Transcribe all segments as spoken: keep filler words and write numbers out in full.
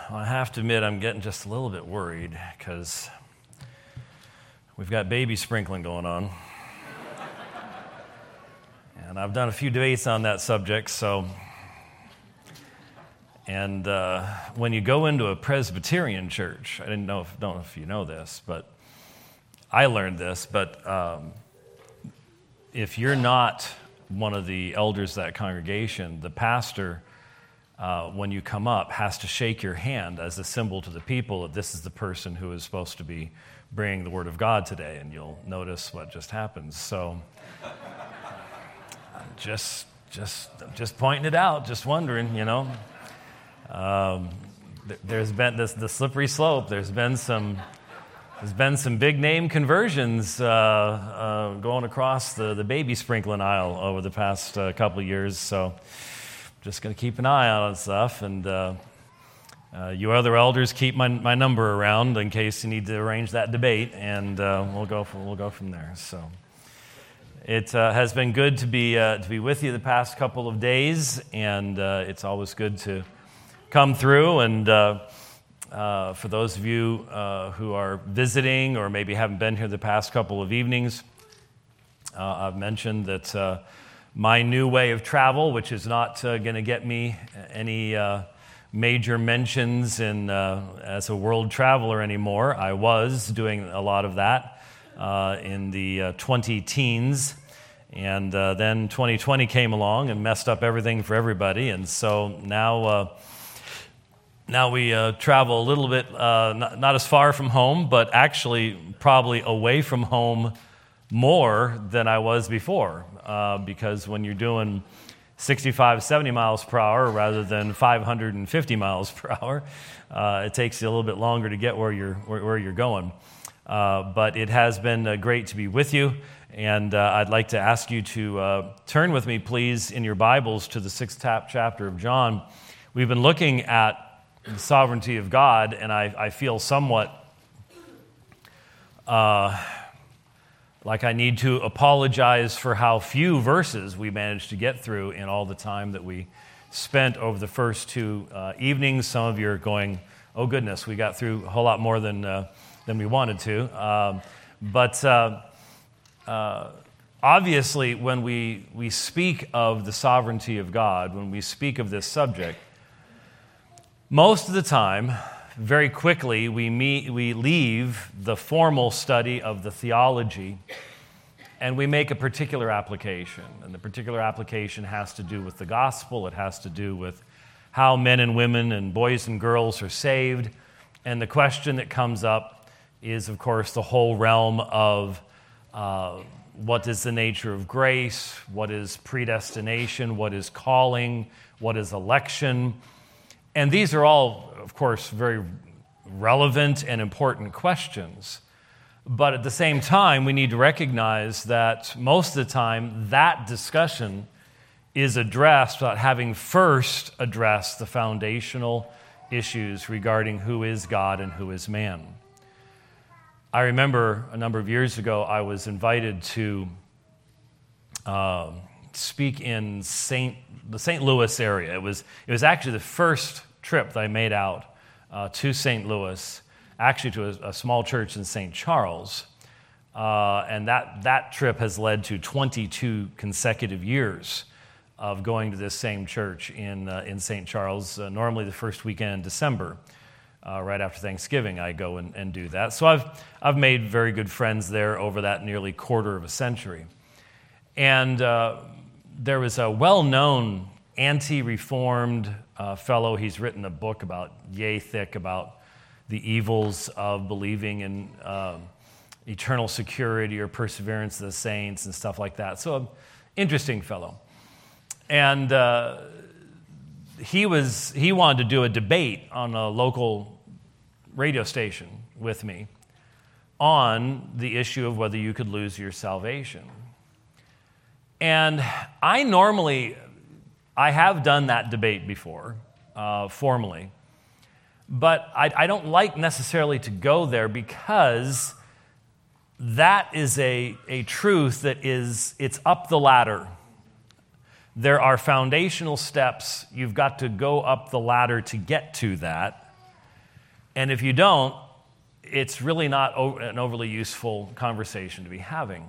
I have to admit I'm getting just a little bit worried because we've got baby sprinkling going on. And I've done a few debates on that subject, so... And uh, when you go into a Presbyterian church, I didn't know if, don't know if you know this, but I learned this, but um, if you're not one of the elders of that congregation, the pastor, uh, when you come up, has to shake your hand as a symbol to the people that this is the person who is supposed to be bringing the Word of God today, and you'll notice what just happens. So I'm just, just, just pointing it out, just wondering, you know. Um, th- there's been this the slippery slope. There's been some there's been some big name conversions uh, uh, going across the, the baby sprinkling aisle over the past uh, couple of years. So just going to keep an eye on stuff, and uh, uh, you other elders keep my my number around in case you need to arrange that debate, and uh, we'll go from, we'll go from there. So. It uh, has been good to be uh, to be with you the past couple of days, and uh, it's always good to come through. And uh, uh, for those of you uh, who are visiting or maybe haven't been here the past couple of evenings, uh, I've mentioned that uh, my new way of travel, which is not uh, going to get me any uh, major mentions in uh, as a world traveler anymore. I was doing a lot of that uh, in the uh, twenty teens. And uh, then twenty twenty came along and messed up everything for everybody. And so now... Uh, Now we uh, travel a little bit, uh, not, not as far from home, but actually probably away from home more than I was before. Uh, because when you're doing sixty-five, seventy miles per hour rather than five hundred fifty miles per hour, uh, it takes you a little bit longer to get where you're where, where you're going. Uh, but it has been uh, great to be with you, and uh, I'd like to ask you to uh, turn with me, please, in your Bibles to the sixth chapter of John. We've been looking at the sovereignty of God, and I, I feel somewhat uh, like I need to apologize for how few verses we managed to get through in all the time that we spent over the first two uh, evenings. Some of you are going, oh goodness, we got through a whole lot more than uh, than we wanted to. Um, but uh, uh, obviously, when we, we speak of the sovereignty of God, when we speak of this subject, most of the time, very quickly, we meet, we leave the formal study of the theology and we make a particular application. And the particular application has to do with the gospel. It has to do with how men and women and boys and girls are saved. And the question that comes up is, of course, the whole realm of uh, what is the nature of grace, what is predestination, what is calling, what is election. And these are all, of course, very relevant and important questions. But at the same time, we need to recognize that most of the time, that discussion is addressed without having first addressed the foundational issues regarding who is God and who is man. I remember a number of years ago, I was invited to uh, speak in Saint the Saint Louis area. It was it was actually the first trip that I made out uh, to Saint Louis, actually to a, a small church in Saint Charles, uh, and that that trip has led to twenty-two consecutive years of going to this same church in uh, in Saint Charles. Uh, normally, the first weekend in December, uh, right after Thanksgiving, I go and, and do that. So I've I've made very good friends there over that nearly quarter of a century, and. Uh, There was a well-known anti-reformed uh, fellow. He's written a book about yay thick about the evils of believing in uh, eternal security or perseverance of the saints and stuff like that. So, an interesting fellow. And uh, he was he wanted to do a debate on a local radio station with me on the issue of whether you could lose your salvation. And I normally, I have done that debate before, uh, formally, but I, I don't like necessarily to go there because that is a, a truth that is, it's up the ladder. There are foundational steps. You've got to go up the ladder to get to that. And if you don't, it's really not an overly useful conversation to be having.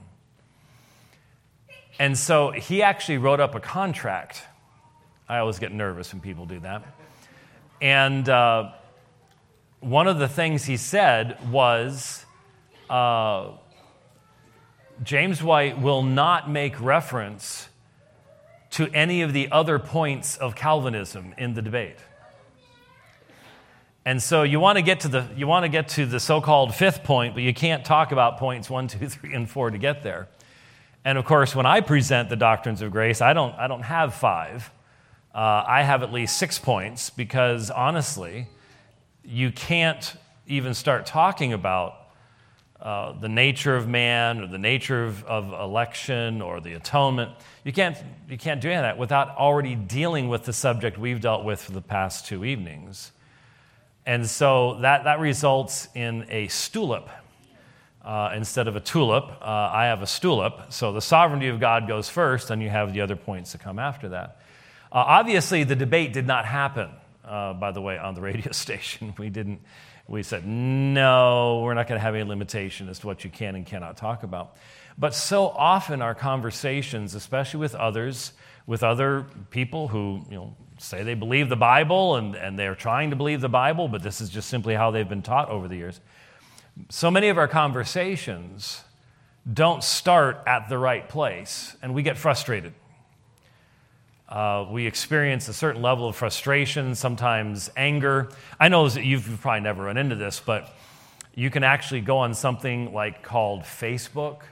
And so he actually wrote up a contract. I always get nervous when people do that. And uh, one of the things he said was, uh, James White will not make reference to any of the other points of Calvinism in the debate. And so you want to get to the you want to get to the so-called fifth point, but you can't talk about points one, two, three, and four to get there. And of course, when I present the doctrines of grace, I don't I don't have five. Uh, I have at least six points because honestly, you can't even start talking about uh, the nature of man or the nature of, of election or the atonement. You can't you can't do any of that without already dealing with the subject we've dealt with for the past two evenings. And so that, that results in a stulip. Uh, instead of a tulip, uh, I have a stulip. So the sovereignty of God goes first, and you have the other points that come after that. Uh, obviously, the debate did not happen, uh, by the way, on the radio station. We didn't. We said, no, we're not going to have any limitation as to what you can and cannot talk about. But so often our conversations, especially with others, with other people who, you know, say they believe the Bible and, and they're trying to believe the Bible, but this is just simply how they've been taught over the years. So many of our conversations don't start at the right place, and we get frustrated. Uh, we experience a certain level of frustration, sometimes anger. I know that you've probably never run into this, but you can actually go on something like called Facebook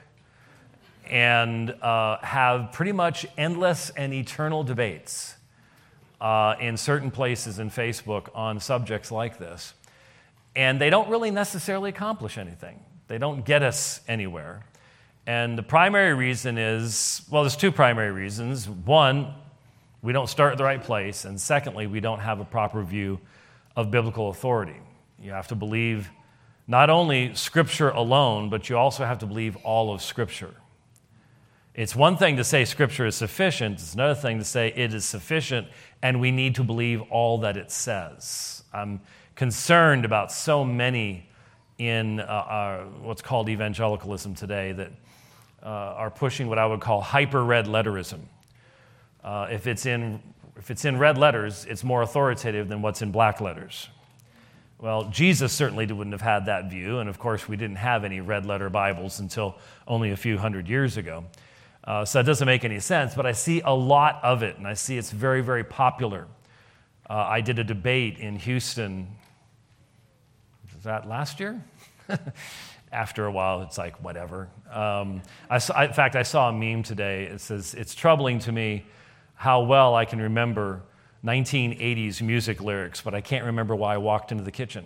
and uh, have pretty much endless and eternal debates Uh, in certain places in Facebook on subjects like this. And they don't really necessarily accomplish anything. They don't get us anywhere. And the primary reason is, well, there's two primary reasons. One, we don't start at the right place. And secondly, we don't have a proper view of biblical authority. You have to believe not only Scripture alone, but you also have to believe all of Scripture. It's one thing to say Scripture is sufficient. It's another thing to say it is sufficient and we need to believe all that it says. I'm concerned about so many in uh, our, what's called evangelicalism today that uh, are pushing what I would call hyper-red letterism. Uh, if it's in if it's in red letters, it's more authoritative than what's in black letters. Well, Jesus certainly wouldn't have had that view, and of course we didn't have any red letter Bibles until only a few hundred years ago. Uh, so it doesn't make any sense, but I see a lot of it, and I see it's very, very popular. Uh, I did a debate in Houston, was that last year? After a while, it's like, whatever. Um, I saw, in fact, I saw a meme today. It says, it's troubling to me how well I can remember nineteen eighties music lyrics, but I can't remember why I walked into the kitchen.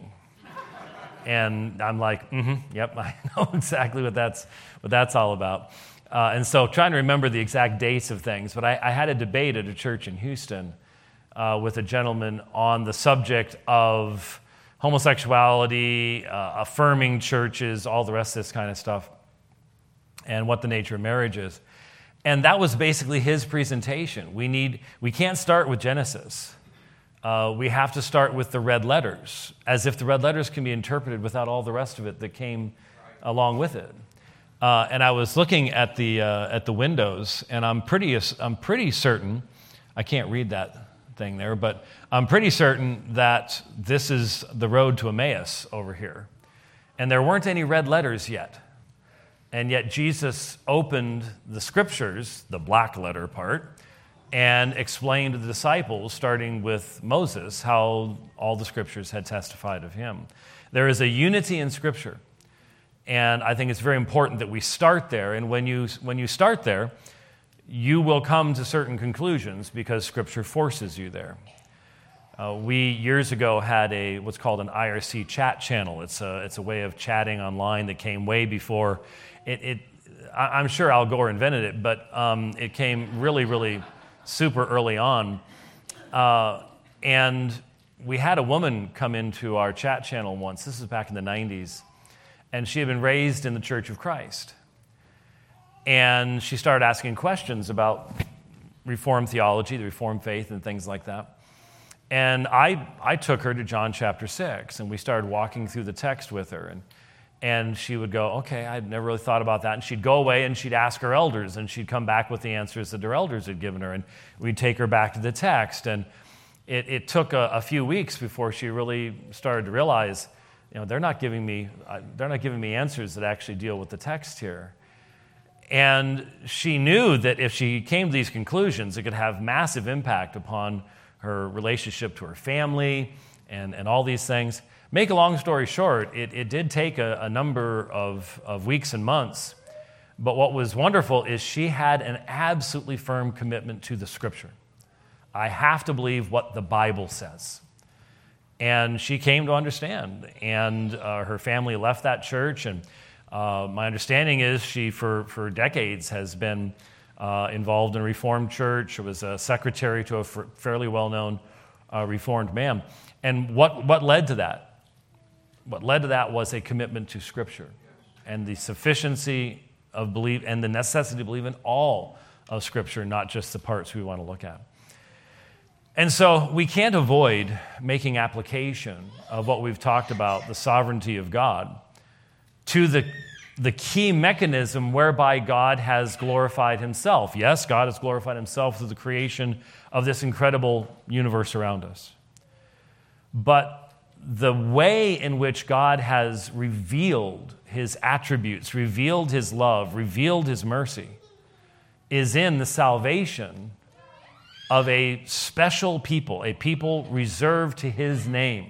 And I'm like, mm-hmm, yep, I know exactly what that's, what that's all about. Uh, and so trying to remember the exact dates of things. But I, I had a debate at a church in Houston uh, with a gentleman on the subject of homosexuality, uh, affirming churches, all the rest of this kind of stuff, and what the nature of marriage is. And that was basically his presentation. We need, we can't start with Genesis. Uh, we have to start with the red letters, as if the red letters can be interpreted without all the rest of it that came along with it. Uh, and I was looking at the uh, at the windows, and I'm pretty I'm pretty certain, I can't read that thing there, but I'm pretty certain that this is the road to Emmaus over here. And there weren't any red letters yet. And yet Jesus opened the scriptures, the black letter part, and explained to the disciples, starting with Moses, how all the scriptures had testified of him. There is a unity in Scripture. And I think it's very important that we start there. And when you when you start there, you will come to certain conclusions because Scripture forces you there. Uh, we years ago had a what's called an I R C chat channel. It's a it's a way of chatting online that came way before it. it I'm sure Al Gore invented it, but um, it came really really super early on. Uh, and we had a woman come into our chat channel once. This is back in the nineties. And she had been raised in the Church of Christ. And she started asking questions about Reformed theology, the Reformed faith, and things like that. And I, I took her to John chapter six, and we started walking through the text with her. And, and she would go, okay, I'd never really thought about that. And she'd go away, and she'd ask her elders, and she'd come back with the answers that her elders had given her. And we'd take her back to the text. And it, it took a, a few weeks before she really started to realize, you know, they're not giving me, they're not giving me answers that actually deal with the text here. And she knew that if she came to these conclusions, it could have massive impact upon her relationship to her family and, and all these things. Make a long story short, it, it did take a, a number of, of weeks and months. But what was wonderful is she had an absolutely firm commitment to the Scripture. I have to believe what the Bible says. And she came to understand. And uh, her family left that church. And uh, my understanding is she, for, for decades, has been uh, involved in a Reformed church. She was a secretary to a f- fairly well-known uh, Reformed man. And what, what led to that? What led to that was a commitment to Scripture and the sufficiency of belief and the necessity to believe in all of Scripture, not just the parts we want to look at. And so we can't avoid making application of what we've talked about, the sovereignty of God, to the, the key mechanism whereby God has glorified himself. Yes, God has glorified himself through the creation of this incredible universe around us. But the way in which God has revealed his attributes, revealed his love, revealed his mercy, is in the salvation of a special people, a people reserved to his name.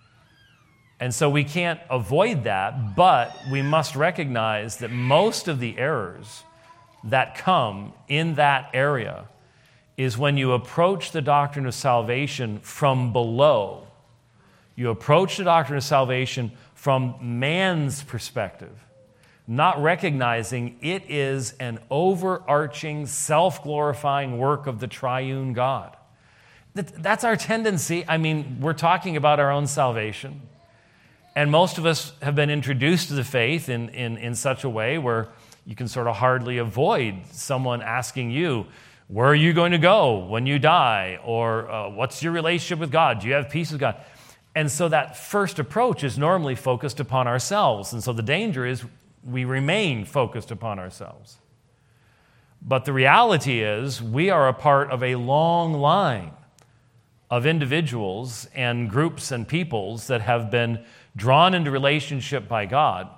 And so we can't avoid that, but we must recognize that most of the errors that come in that area is when you approach the doctrine of salvation from below. You approach the doctrine of salvation from man's perspective, not recognizing it is an overarching, self-glorifying work of the triune God. That's our tendency. I mean, we're talking about our own salvation. And most of us have been introduced to the faith in, in, in such a way where you can sort of hardly avoid someone asking you, where are you going to go when you die? Or uh, what's your relationship with God? Do you have peace with God? And so that first approach is normally focused upon ourselves. And so the danger is we remain focused upon ourselves. But the reality is we are a part of a long line of individuals and groups and peoples that have been drawn into relationship by God.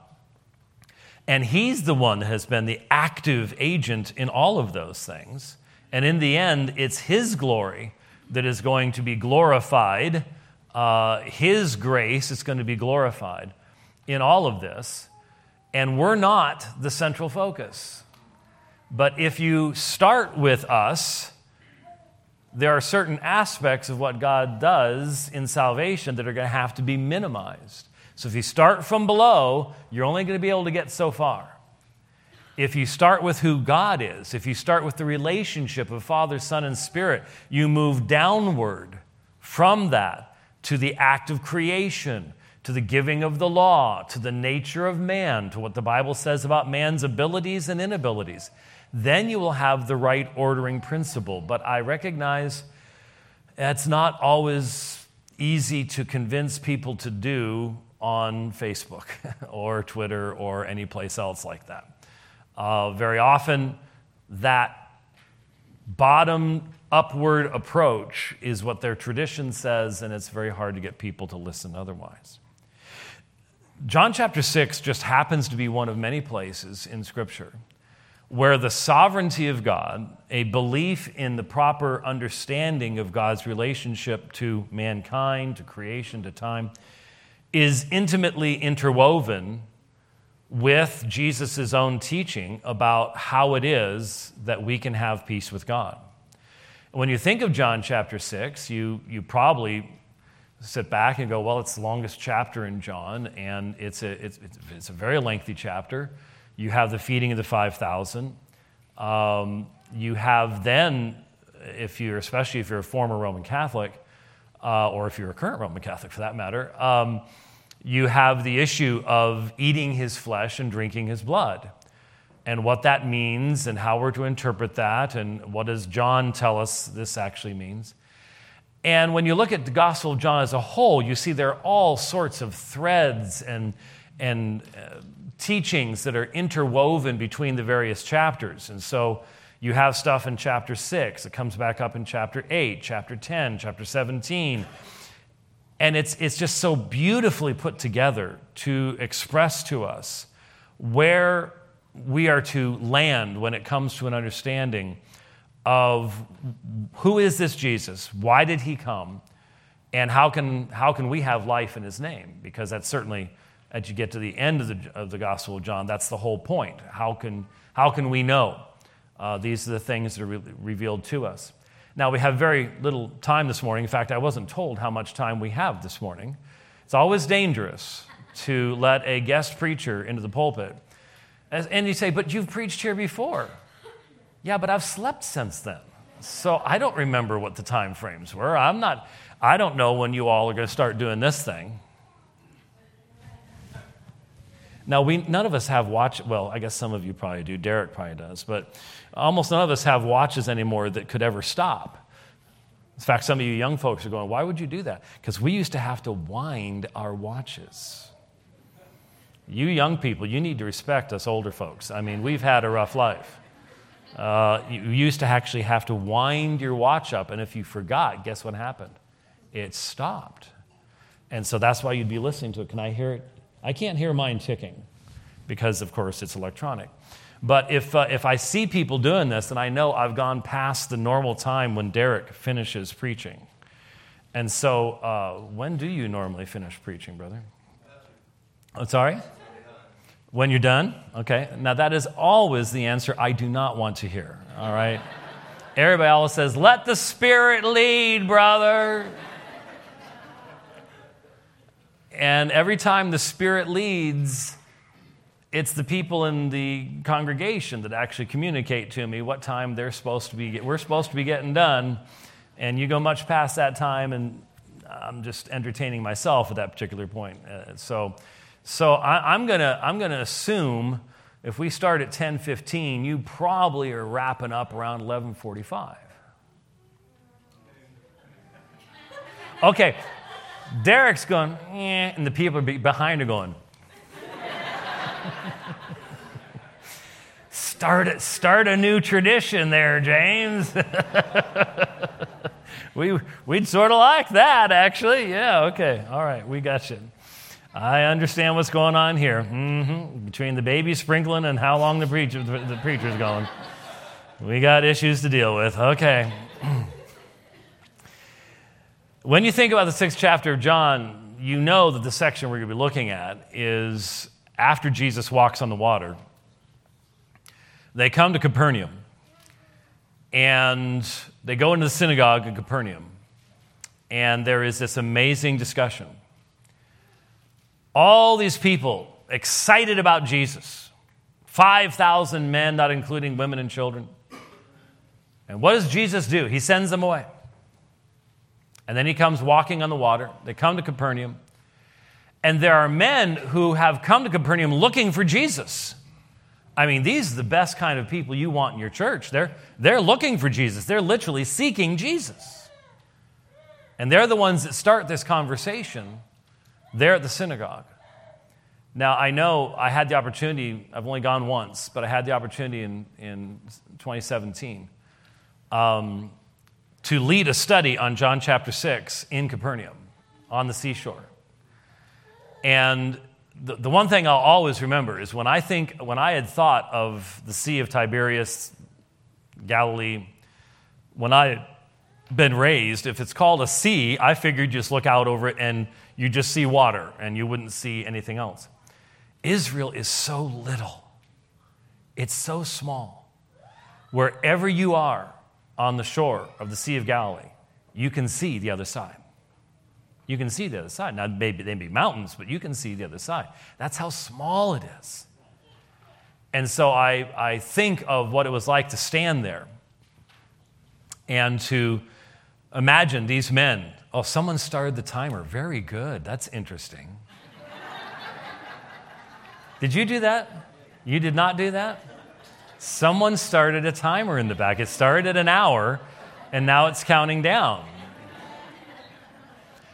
And he's the one that has been the active agent in all of those things. And in the end, it's his glory that is going to be glorified. Uh, his grace is going to be glorified in all of this. And we're not the central focus. But if you start with us, there are certain aspects of what God does in salvation that are going to have to be minimized. So if you start from below, you're only going to be able to get so far. If you start with who God is, if you start with the relationship of Father, Son, and Spirit, you move downward from that to the act of creation, to the giving of the law, to the nature of man, to what the Bible says about man's abilities and inabilities. Then you will have the right ordering principle. But I recognize it's not always easy to convince people to do on Facebook or Twitter or any place else like that. Uh, very often, that bottom upward approach is what their tradition says, and it's very hard to get people to listen otherwise. John chapter six just happens to be one of many places in Scripture where the sovereignty of God, a belief in the proper understanding of God's relationship to mankind, to creation, to time, is intimately interwoven with Jesus' own teaching about how it is that we can have peace with God. When you think of John chapter six, you, you probably sit back and go, well, it's the longest chapter in John, and it's a, it's, it's a very lengthy chapter. You have the feeding of the five thousand. Um, you have then, if you're, especially if you're a former Roman Catholic, uh, or if you're a current Roman Catholic for that matter, um, you have the issue of eating his flesh and drinking his blood, and what that means and how we're to interpret that, and what does John tell us this actually means. And when you look at the Gospel of John as a whole, you see there are all sorts of threads and, and uh, teachings that are interwoven between the various chapters. And so you have stuff in chapter six. It comes back up in chapter eight, chapter ten, chapter seventeen. And it's, it's just so beautifully put together to express to us where we are to land when it comes to an understanding of who is this Jesus, why did he come, and how can, how can we have life in his name? Because that's certainly, as you get to the end of the, of the Gospel of John, that's the whole point. How can, how can we know? Uh, these are the things that are re- revealed to us. Now, we have very little time this morning. In fact, I wasn't told how much time we have this morning. It's always dangerous to let a guest preacher into the pulpit. And you say, but you've preached here before. Yeah, but I've slept since then. So I don't remember what the time frames were. I'm not, I don't know when you all are going to start doing this thing. Now, we none of us have watch. Well, I guess some of you probably do. Derek probably does. But almost none of us have watches anymore that could ever stop. In fact, some of you young folks are going, why would you do that? Because we used to have to wind our watches. You young people, you need to respect us older folks. I mean, we've had a rough life. Uh, you used to actually have to wind your watch up, and if you forgot, guess what happened? It stopped. And so that's why you'd be listening to it. Can I hear it? I can't hear mine ticking because, of course, it's electronic. But if uh, if I see people doing this, then I know I've gone past the normal time when Derek finishes preaching. And so uh, when do you normally finish preaching, brother? Oh, sorry? When you're done? Okay. Now, that is always the answer I do not want to hear, all right? Everybody always says, let the Spirit lead, brother. And every time the Spirit leads, it's the people in the congregation that actually communicate to me what time they're supposed to be, we're supposed to be getting done. And you go much past that time, and I'm just entertaining myself at that particular point. Uh, so... So I, I'm gonna I'm gonna assume if we start at ten fifteen, you probably are wrapping up around eleven forty-five. Okay, Derek's going, eh, and the people behind are going. start it, start a new tradition there, James. we we'd sort of like that, actually. Yeah. Okay. All right. We got you. I understand what's going on here. Mm-hmm. Between the baby sprinkling and how long the preacher the preacher's going, we got issues to deal with. Okay. When you think about the sixth chapter of John, you know that the section we're going to be looking at is after Jesus walks on the water. They come to Capernaum, and they go into the synagogue in Capernaum, and there is this amazing discussion. All these people excited about Jesus. five thousand men, not including women and children. And what does Jesus do? He sends them away. And then he comes walking on the water. They come to Capernaum. And there are men who have come to Capernaum looking for Jesus. I mean, these are the best kind of people you want in your church. They're, they're looking for Jesus. They're literally seeking Jesus. And they're the ones that start this conversation there at the synagogue. Now, I know I had the opportunity, I've only gone once, but I had the opportunity in, in twenty seventeen um, to lead a study on John chapter six in Capernaum on the seashore. And the, the one thing I'll always remember is when I think, when I had thought of the Sea of Tiberias, Galilee, when I had been raised, if it's called a sea, I figured you just look out over it and you just see water and you wouldn't see anything else. Israel is so little. It's so small. Wherever you are on the shore of the Sea of Galilee, you can see the other side. You can see the other side. Now, maybe they may be mountains, but you can see the other side. That's how small it is. And so I, I think of what it was like to stand there and to imagine these men. Oh, someone started the timer. Very good. That's interesting. Did you do that? You did not do that? Someone started a timer in the back. It started at an hour, and now it's counting down.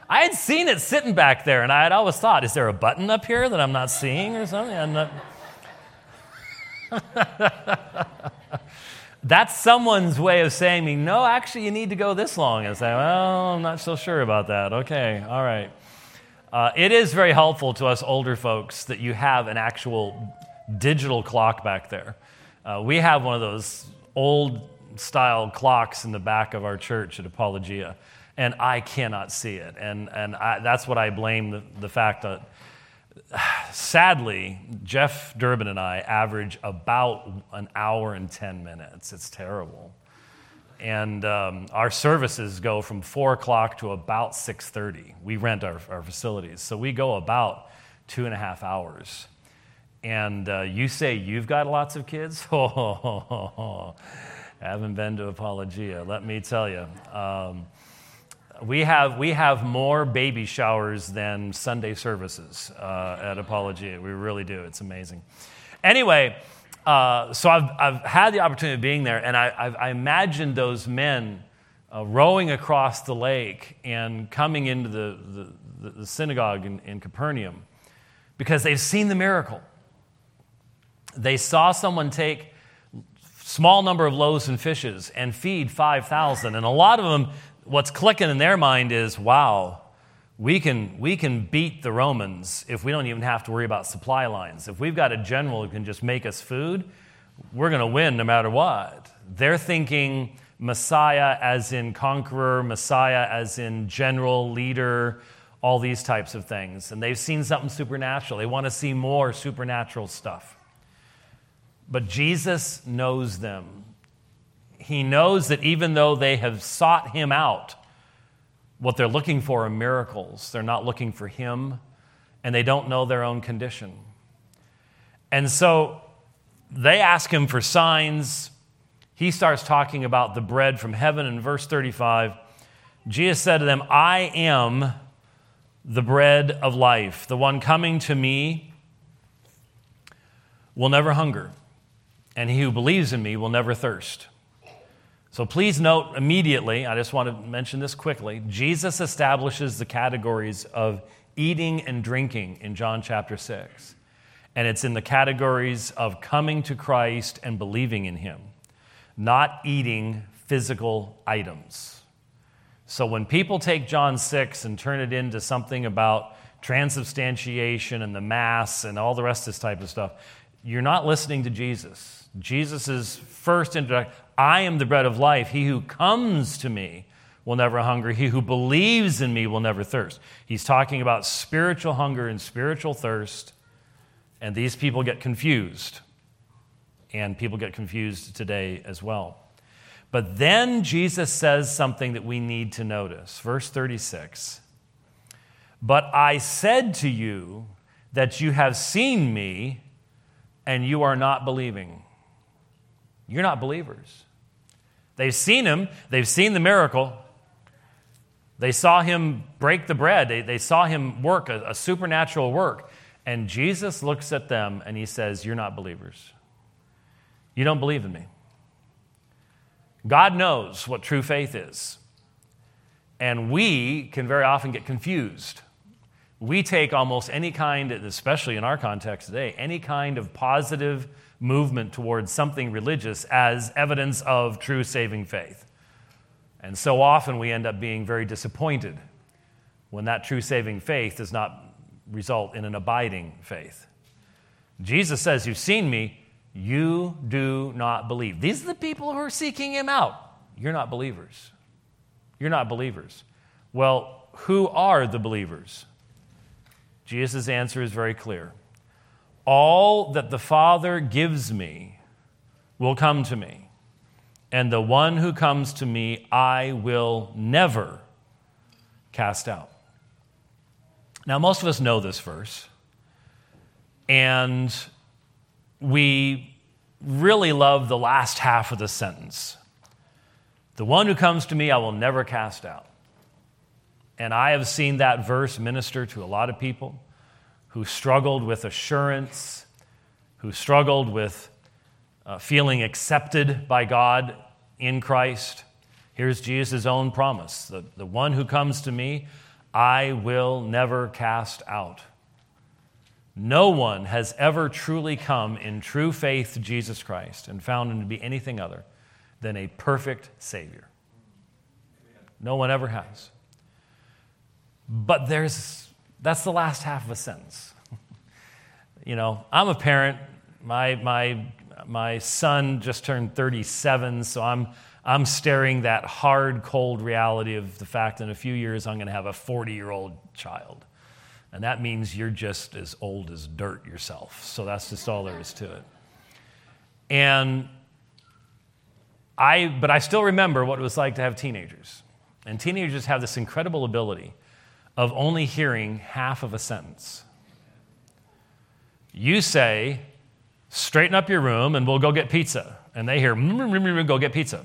I had seen it sitting back there, and I had always thought, is there a button up here that I'm not seeing or something? I'm not... That's someone's way of saying to me, no, actually, you need to go this long. And I say, well, I'm not so sure about that. Okay, all right. Uh, it is very helpful to us older folks that you have an actual digital clock back there. Uh, we have one of those old-style clocks in the back of our church at Apologia, and I cannot see it. And and I, that's what I blame the, the fact that, sadly, Jeff Durbin and I average about an hour and ten minutes. It's terrible. And um, our services go from four o'clock to about six thirty. We rent our, our facilities. So we go about two and a half hours. And uh, you say you've got lots of kids? Oh, haven't been to Apologia, let me tell you. Um, we have we have more baby showers than Sunday services uh, at Apologia. We really do. It's amazing. Anyway, uh, so I've I've had the opportunity of being there, and I I've, I imagined those men uh, rowing across the lake and coming into the the, the synagogue in, in Capernaum because they've seen the miracle. They saw someone take small number of loaves and fishes and feed five thousand. And a lot of them, what's clicking in their mind is, wow, we can we can beat the Romans if we don't even have to worry about supply lines. If we've got a general who can just make us food, we're going to win no matter what. They're thinking Messiah as in conqueror, Messiah as in general, leader, all these types of things. And they've seen something supernatural. They want to see more supernatural stuff. But Jesus knows them. He knows that even though they have sought him out, what they're looking for are miracles. They're not looking for him, and they don't know their own condition. And so they ask him for signs. He starts talking about the bread from heaven in verse thirty-five. Jesus said to them, I am the bread of life. The one coming to me will never hunger, and he who believes in me will never thirst. So please note immediately, I just want to mention this quickly, Jesus establishes the categories of eating and drinking in John chapter six. And it's in the categories of coming to Christ and believing in him, not eating physical items. So when people take John six and turn it into something about transubstantiation and the Mass and all the rest of this type of stuff, you're not listening to Jesus. Jesus' first introduction, I am the bread of life. He who comes to me will never hunger. He who believes in me will never thirst. He's talking about spiritual hunger and spiritual thirst, and these people get confused. And people get confused today as well. But then Jesus says something that we need to notice. Verse thirty-six. But I said to you that you have seen me, and you are not believing. You're not believers. They've seen him. They've seen the miracle. They saw him break the bread. They, they saw him work a, a supernatural work. And Jesus looks at them and he says, you're not believers. You don't believe in me. God knows what true faith is. And we can very often get confused. We take almost any kind, especially in our context today, any kind of positive movement towards something religious as evidence of true saving faith. And so often we end up being very disappointed when that true saving faith does not result in an abiding faith. Jesus says, you've seen me, you do not believe. These are the people who are seeking him out. You're not believers. You're not believers. Well, who are the believers? Jesus' answer is very clear. All that the Father gives me will come to me, and the one who comes to me I will never cast out. Now, most of us know this verse, and we really love the last half of the sentence. The one who comes to me I will never cast out. And I have seen that verse minister to a lot of people who struggled with assurance, who struggled with uh, feeling accepted by God in Christ. Here's Jesus' own promise. The, the one who comes to me, I will never cast out. No one has ever truly come in true faith to Jesus Christ and found him to be anything other than a perfect Savior. No one ever has. But there's that's the last half of a sentence. You know, I'm a parent. My my my son just turned thirty-seven, so I'm I'm staring that hard, cold reality of the fact that in a few years I'm going to have a forty-year-old child. And that means you're just as old as dirt yourself. So that's just all there is to it. And I, but I still remember what it was like to have teenagers. And teenagers have this incredible ability of only hearing half of a sentence. You say, straighten up your room and we'll go get pizza. And they hear, go get pizza.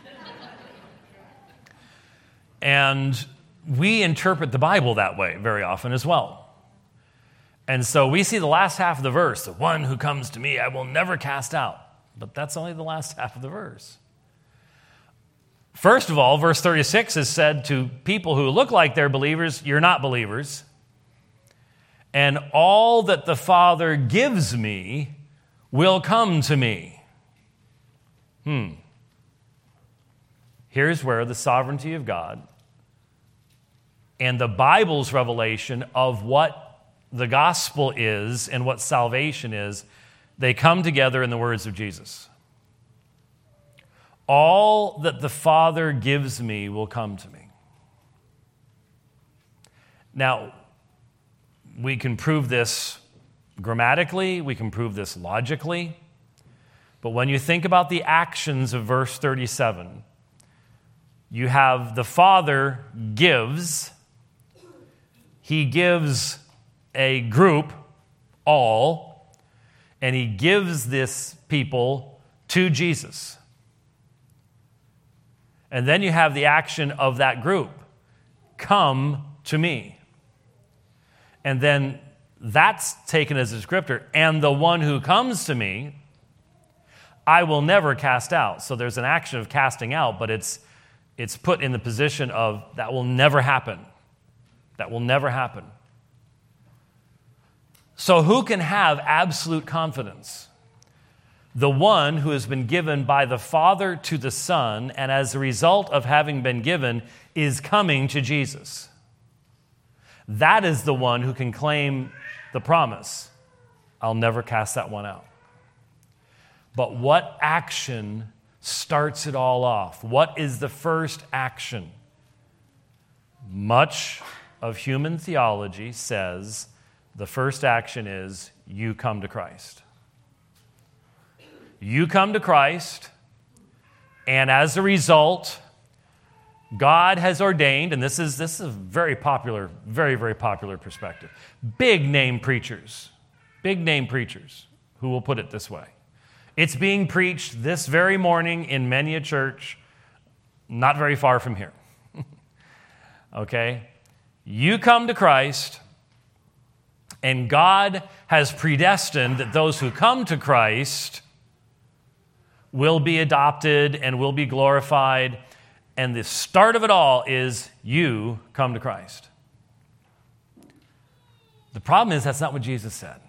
And we interpret the Bible that way very often as well. And so we see the last half of the verse, the one who comes to me, I will never cast out. But that's only the last half of the verse. First of all, verse thirty-six is said to people who look like they're believers, you're not believers. And all that the Father gives me will come to me. Hmm. Here's where the sovereignty of God and the Bible's revelation of what the gospel is and what salvation is, they come together in the words of Jesus. All that the Father gives me will come to me. Now, we can prove this grammatically, we can prove this logically, but when you think about the actions of verse thirty-seven, you have the Father gives, he gives a group, all, and he gives this people to Jesus. And then you have the action of that group, come to me. And then that's taken as a descriptor, and the one who comes to me, I will never cast out. So there's an action of casting out, but it's it's put in the position of that will never happen. That will never happen. So who can have absolute confidence? The one who has been given by the Father to the Son, and as a result of having been given, is coming to Jesus. That is the one who can claim the promise. I'll never cast that one out. But what action starts it all off? What is the first action? Much of human theology says the first action is you come to Christ. You come to Christ, and as a result, God has ordained, and this is, this is a very popular, very, very popular perspective. Big name preachers, big name preachers who will put it this way. It's being preached this very morning in many a church, not very far from here. Okay? You come to Christ, and God has predestined that those who come to Christ will be adopted and will be glorified. And the start of it all is you come to Christ. The problem is that's not what Jesus said.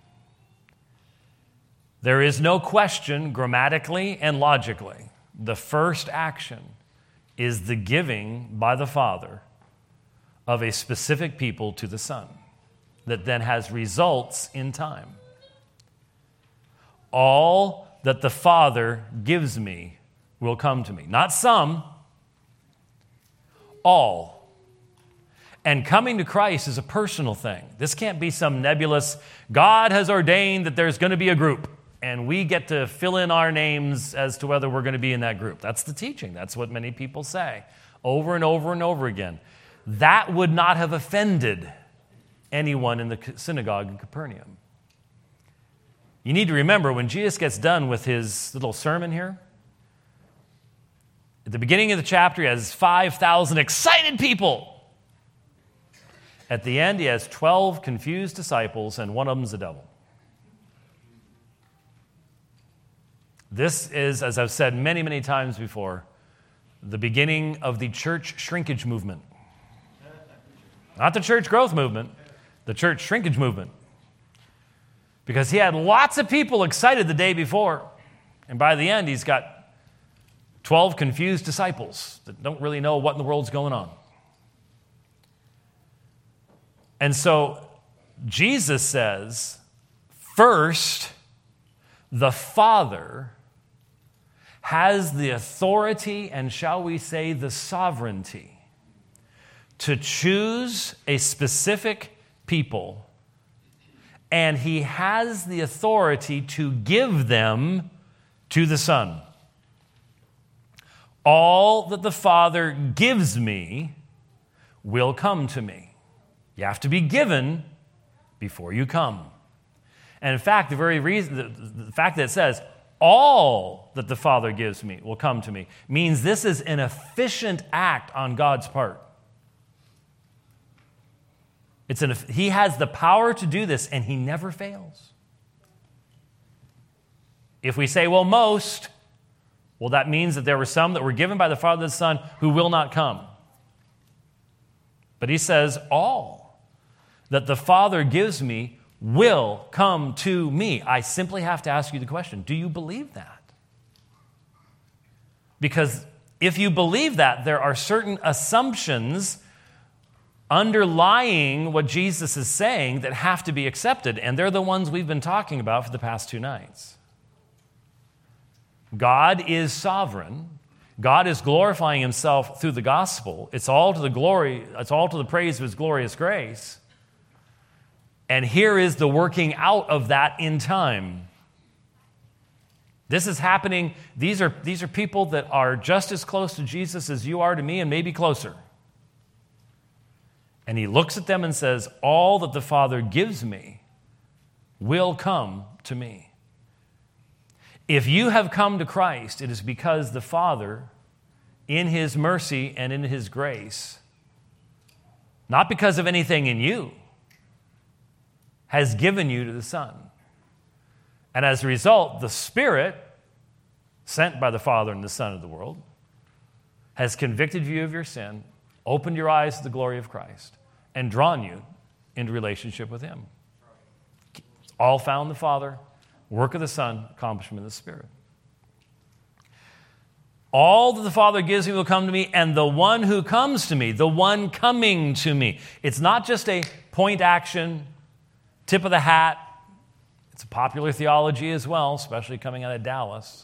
There is no question grammatically and logically. The first action is the giving by the Father of a specific people to the Son that then has results in time. All that the Father gives me will come to me. Not some, all. And coming to Christ is a personal thing. This can't be some nebulous, God has ordained that there's going to be a group, and we get to fill in our names as to whether we're going to be in that group. That's the teaching. That's what many people say over and over and over again. That would not have offended anyone in the synagogue in Capernaum. You need to remember, when Jesus gets done with his little sermon here, at the beginning of the chapter, he has five thousand excited people. At the end, he has twelve confused disciples, and one of them's the devil. This is, as I've said many, many times before, the beginning of the church shrinkage movement. Not the church growth movement, the church shrinkage movement. Because he had lots of people excited the day before. And by the end, he's got twelve confused disciples that don't really know what in the world's going on. And so Jesus says, first, the Father has the authority and, shall we say, the sovereignty to choose a specific people, and he has the authority to give them to the Son. All that the Father gives me will come to me. You have to be given before you come. And in fact, the very reason, the, the fact that it says, all that the Father gives me will come to me, means this is an efficient act on God's part. It's an, he has the power to do this, and he never fails. If we say, well, most, well, that means that there were some that were given by the Father and the Son who will not come. But he says, all that the Father gives me will come to me. I simply have to ask you the question, do you believe that? Because if you believe that, there are certain assumptions underlying what Jesus is saying that have to be accepted, and they're the ones we've been talking about for the past two nights. God is sovereign. God is glorifying himself through the gospel. It's all to the glory, it's all to the praise of his glorious grace. And here is the working out of that in time. This is happening. These are, these are people that are just as close to Jesus as you are to me, and maybe closer. And he looks at them and says, all that the Father gives me will come to me. If you have come to Christ, it is because the Father, in his mercy and in his grace, not because of anything in you, has given you to the Son. And as a result, the Spirit, sent by the Father and the Son of the world, has convicted you of your sin, opened your eyes to the glory of Christ, and drawn you into relationship with him. All found in the Father, work of the Son, accomplishment of the Spirit. All that the Father gives me will come to me, and the one who comes to me, the one coming to me. It's not just a point action, tip of the hat. It's a popular theology as well, especially coming out of Dallas.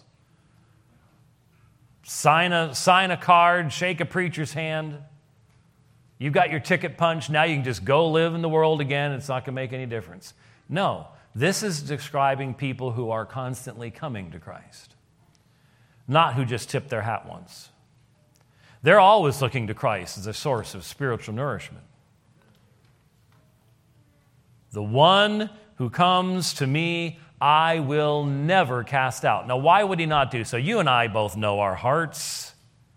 Sign a, sign a card, shake a preacher's hand. You've got your ticket punched. Now you can just go live in the world again. It's not going to make any difference. No, this is describing people who are constantly coming to Christ, not who just tip their hat once. They're always looking to Christ as a source of spiritual nourishment. The one who comes to me, I will never cast out. Now, why would he not do so? You and I both know our hearts.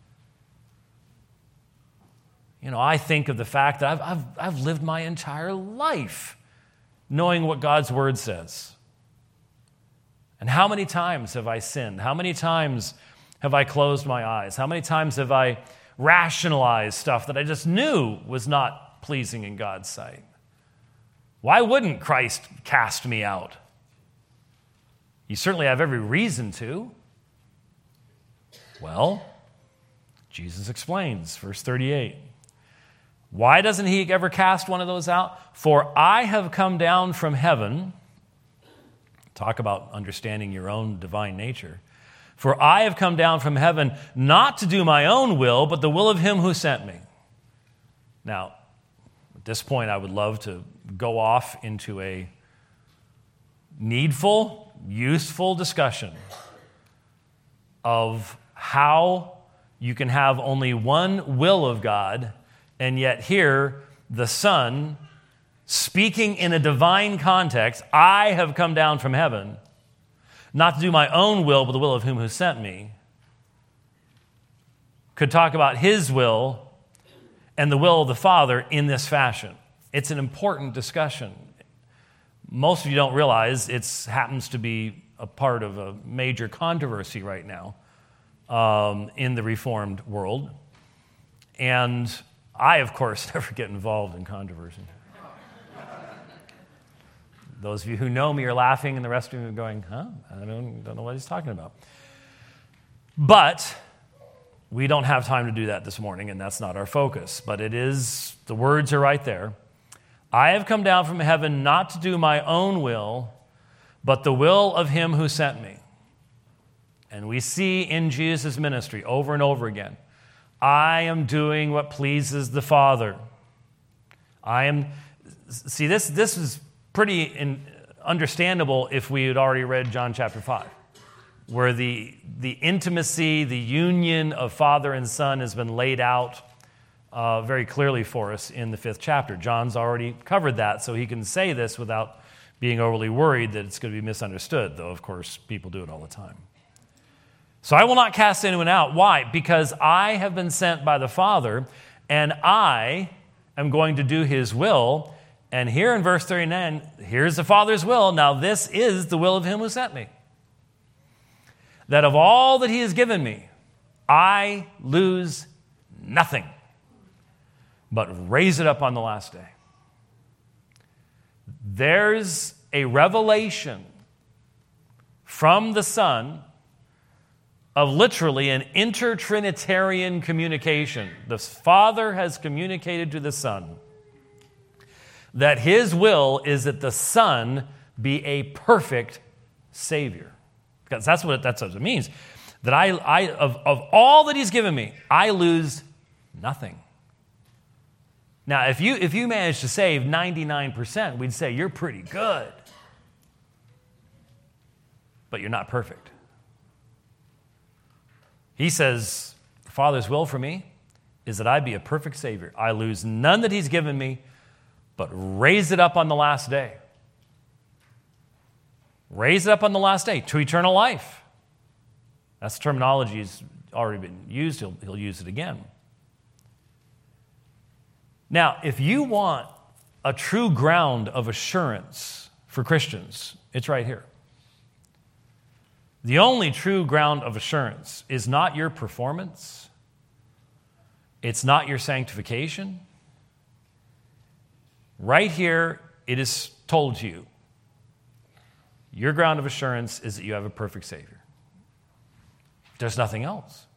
You know, I think of the fact that I've, I've, I've lived my entire life knowing what God's word says. And how many times have I sinned? How many times have I closed my eyes? How many times have I rationalized stuff that I just knew was not pleasing in God's sight? Why wouldn't Christ cast me out? You certainly have every reason to. Well, Jesus explains, verse thirty-eight. Why doesn't he ever cast one of those out? For I have come down from heaven. Talk about understanding your own divine nature. For I have come down from heaven not to do my own will, but the will of him who sent me. Now, at this point, I would love to go off into a needful, useful discussion of how you can have only one will of God, and yet here the Son, speaking in a divine context, I have come down from heaven, not to do my own will, but the will of him who sent me, could talk about his will and the will of the Father in this fashion. It's an important discussion. Most of you don't realize it happens to be a part of a major controversy right now um, in the Reformed world. And I, of course, never get involved in controversy. Those of you who know me are laughing, and the rest of you are going, huh? I don't, don't know what he's talking about. But we don't have time to do that this morning, and that's not our focus. But it is, the words are right there. I have come down from heaven not to do my own will, but the will of him who sent me. And we see in Jesus' ministry over and over again, I am doing what pleases the Father. I am, see, this, this is pretty in, understandable if we had already read John chapter five, where the, the intimacy, the union of Father and Son has been laid out uh, very clearly for us in the fifth chapter. John's already covered that, so he can say this without being overly worried that it's going to be misunderstood, though, of course, people do it all the time. So I will not cast anyone out. Why? Because I have been sent by the Father, and I am going to do his will. And here in verse thirty-nine, here's the Father's will. Now this is the will of him who sent me. That of all that he has given me, I lose nothing, but raise it up on the last day. There's a revelation from the Son of literally an intertrinitarian communication. The Father has communicated to the Son that his will is that the Son be a perfect Savior. Because that's what it, that's what it means. That I, I of, of all that he's given me, I lose nothing. Now, if you if you manage to save ninety-nine percent, we'd say you're pretty good. But you're not perfect. He says, the Father's will for me is that I be a perfect Savior. I lose none that he's given me, but raise it up on the last day. Raise it up on the last day to eternal life. That's the terminology has already been used. He'll, he'll use it again. Now, if you want a true ground of assurance for Christians, it's right here. The only true ground of assurance is not your performance. It's not your sanctification. Right here, it is told to you. Your ground of assurance is that you have a perfect Savior. There's nothing else.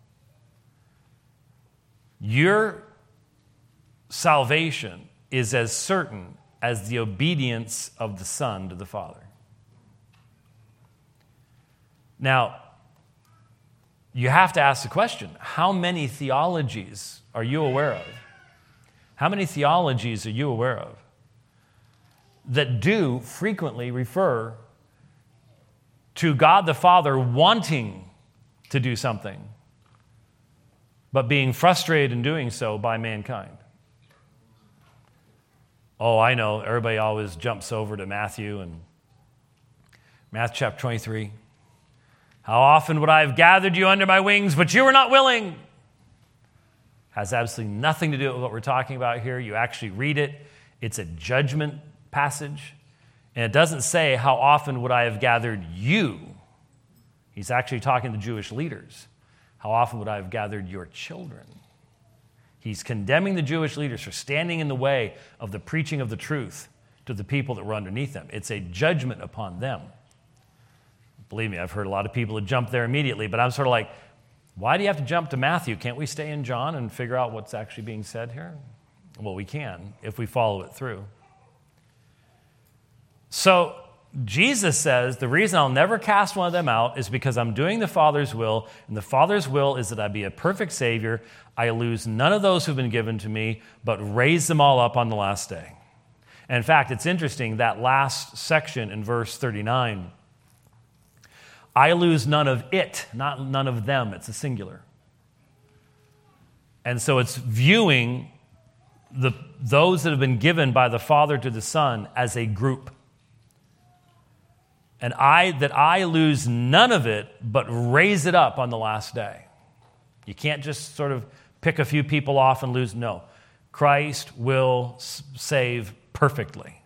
Your salvation is as certain as the obedience of the Son to the Father. Now, you have to ask the question, how many theologies are you aware of? How many theologies are you aware of that do frequently refer to God the Father wanting to do something, but being frustrated in doing so by mankind? Oh, I know. Everybody always jumps over to Matthew and Matthew chapter twenty-three. How often would I have gathered you under my wings, but you were not willing? Has absolutely nothing to do with what we're talking about here. You actually read it. It's a judgment passage. And it doesn't say, how often would I have gathered you? He's actually talking to Jewish leaders. How often would I have gathered your children? He's condemning the Jewish leaders for standing in the way of the preaching of the truth to the people that were underneath them. It's a judgment upon them. Believe me, I've heard a lot of people that jump there immediately, but I'm sort of like, why do you have to jump to Matthew? Can't we stay in John and figure out what's actually being said here? Well, we can if we follow it through. So Jesus says, the reason I'll never cast one of them out is because I'm doing the Father's will, and the Father's will is that I be a perfect Savior. I lose none of those who've been given to me, but raise them all up on the last day. And in fact, it's interesting, that last section in verse thirty-nine, I lose none of it, not none of them. It's a singular. And so it's viewing the, those that have been given by the Father to the Son as a group. And I that I lose none of it, but raise it up on the last day. You can't just sort of pick a few people off and lose. No. Christ will save perfectly.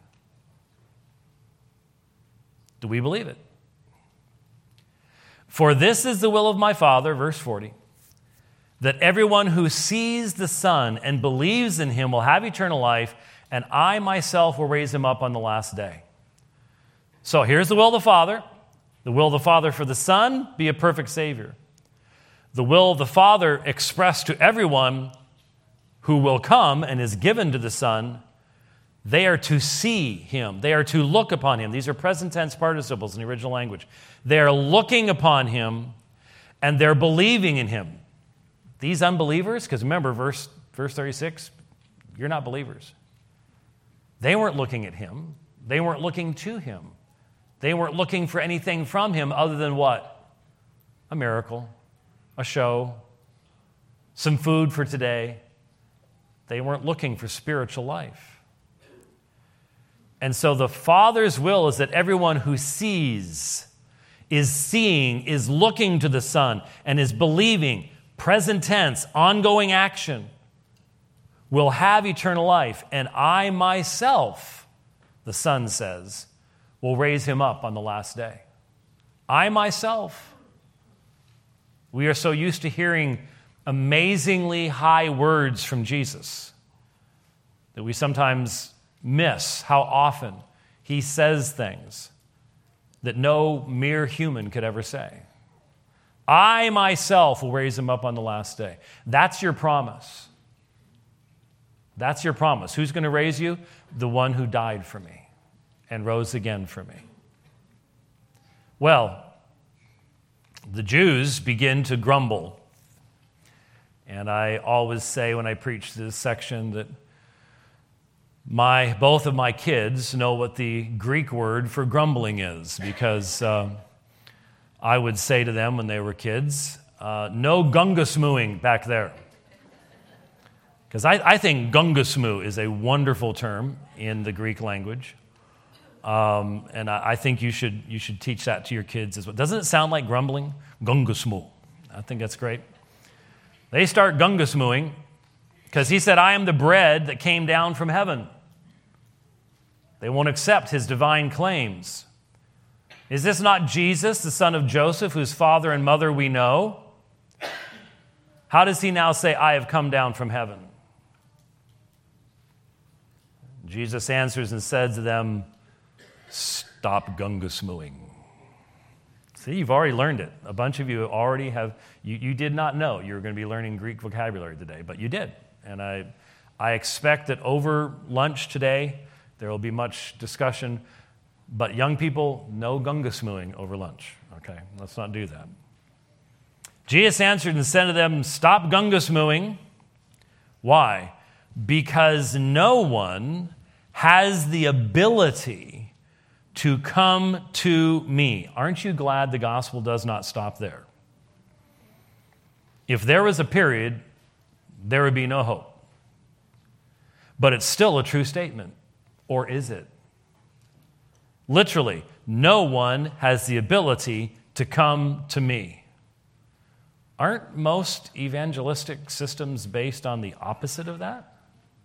Do we believe it? For this is the will of my Father, verse forty, that everyone who sees the Son and believes in him will have eternal life, and I myself will raise him up on the last day. So here's the will of the Father. The will of the Father for the Son, be a perfect Savior. The will of the Father expressed to everyone who will come and is given to the Son, they are to see him. They are to look upon him. These are present tense participles in the original language. They are looking upon him and they're believing in him. These unbelievers, because remember, verse, verse thirty-six, you're not believers. They weren't looking at him. They weren't looking to him. They weren't looking for anything from him other than what? A miracle, a show, some food for today. They weren't looking for spiritual life. And so the Father's will is that everyone who sees, is seeing, is looking to the Son, and is believing, present tense, ongoing action, will have eternal life. And I myself, the Son says, will raise him up on the last day. I myself. We are so used to hearing amazingly high words from Jesus that we sometimes miss how often he says things that no mere human could ever say. I myself will raise him up on the last day. That's your promise. That's your promise. Who's going to raise you? The one who died for me and rose again for me. Well, the Jews begin to grumble. And I always say when I preach this section that my both of my kids know what the Greek word for grumbling is, because uh, I would say to them when they were kids, uh, no gungasmooing back there. Because I, I think gungasmoo is a wonderful term in the Greek language. Um, and I, I think you should you should teach that to your kids as well. Doesn't it sound like grumbling? Gungasmoo. I think that's great. They start gungasmooing because he said, I am the bread that came down from heaven. They won't accept his divine claims. Is this not Jesus, the son of Joseph, whose father and mother we know? How does he now say, I have come down from heaven? Jesus answers and said to them, stop gungasmooing. See, you've already learned it. A bunch of you already have, you, you did not know you were going to be learning Greek vocabulary today, but you did. And I, I expect that over lunch today, there will be much discussion, but young people, no gungasmooing over lunch. Okay, let's not do that. Jesus answered and said to them, stop gungasmooing. Why? Because no one has the ability to come to me. Aren't you glad the gospel does not stop there? If there was a period, there would be no hope. But it's still a true statement. Or is it? Literally, no one has the ability to come to me. Aren't most evangelistic systems based on the opposite of that?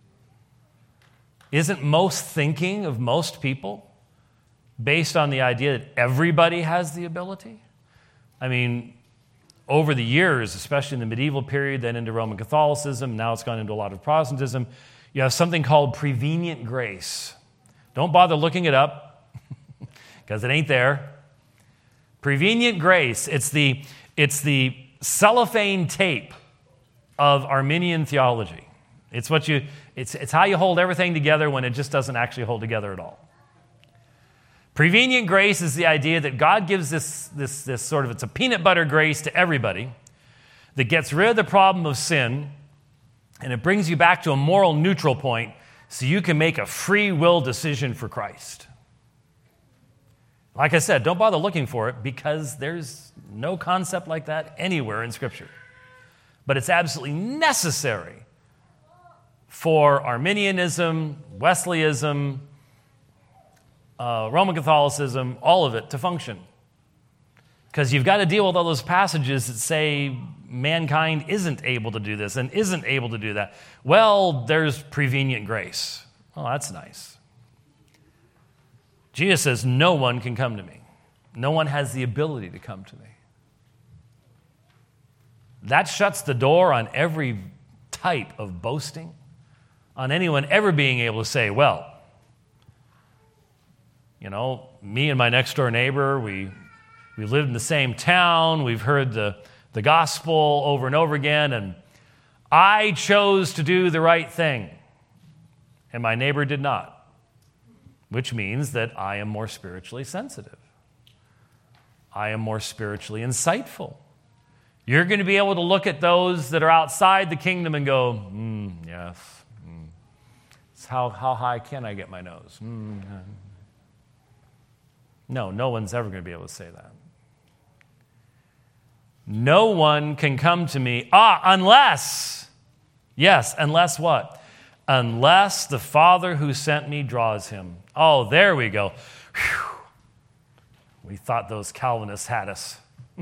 Isn't most thinking of most people based on the idea that everybody has the ability? I mean, over the years, especially in the medieval period, then into Roman Catholicism, now it's gone into a lot of Protestantism, you have something called prevenient grace. Don't bother looking it up, because it ain't there. Prevenient grace, it's the, it's the cellophane tape of Arminian theology. It's what you, it's, it's how you hold everything together when it just doesn't actually hold together at all. Prevenient grace is the idea that God gives this, this, this sort of, it's a peanut butter grace to everybody that gets rid of the problem of sin, and it brings you back to a moral neutral point so you can make a free will decision for Christ. Like I said, don't bother looking for it because there's no concept like that anywhere in Scripture. But it's absolutely necessary for Arminianism, Wesleyanism, uh, Roman Catholicism, all of it to function. Because you've got to deal with all those passages that say mankind isn't able to do this and isn't able to do that. Well, there's prevenient grace. Oh, that's nice. Jesus says, no one can come to me. No one has the ability to come to me. that shuts the door on every type of boasting, on anyone ever being able to say, well, you know, me and my next door neighbor, we we lived in the same town, we've heard the, the gospel over and over again, and I chose to do the right thing, and my neighbor did not, which means that I am more spiritually sensitive. I am more spiritually insightful. You're going to be able to look at those that are outside the kingdom and go, mm, yes. Mm. It's how, how high can I get my nose? Mm. No, no one's ever going to be able to say that. No one can come to me, ah, unless, yes, unless what? Unless the Father who sent me draws him. Oh, there we go. Whew. We thought those Calvinists had us.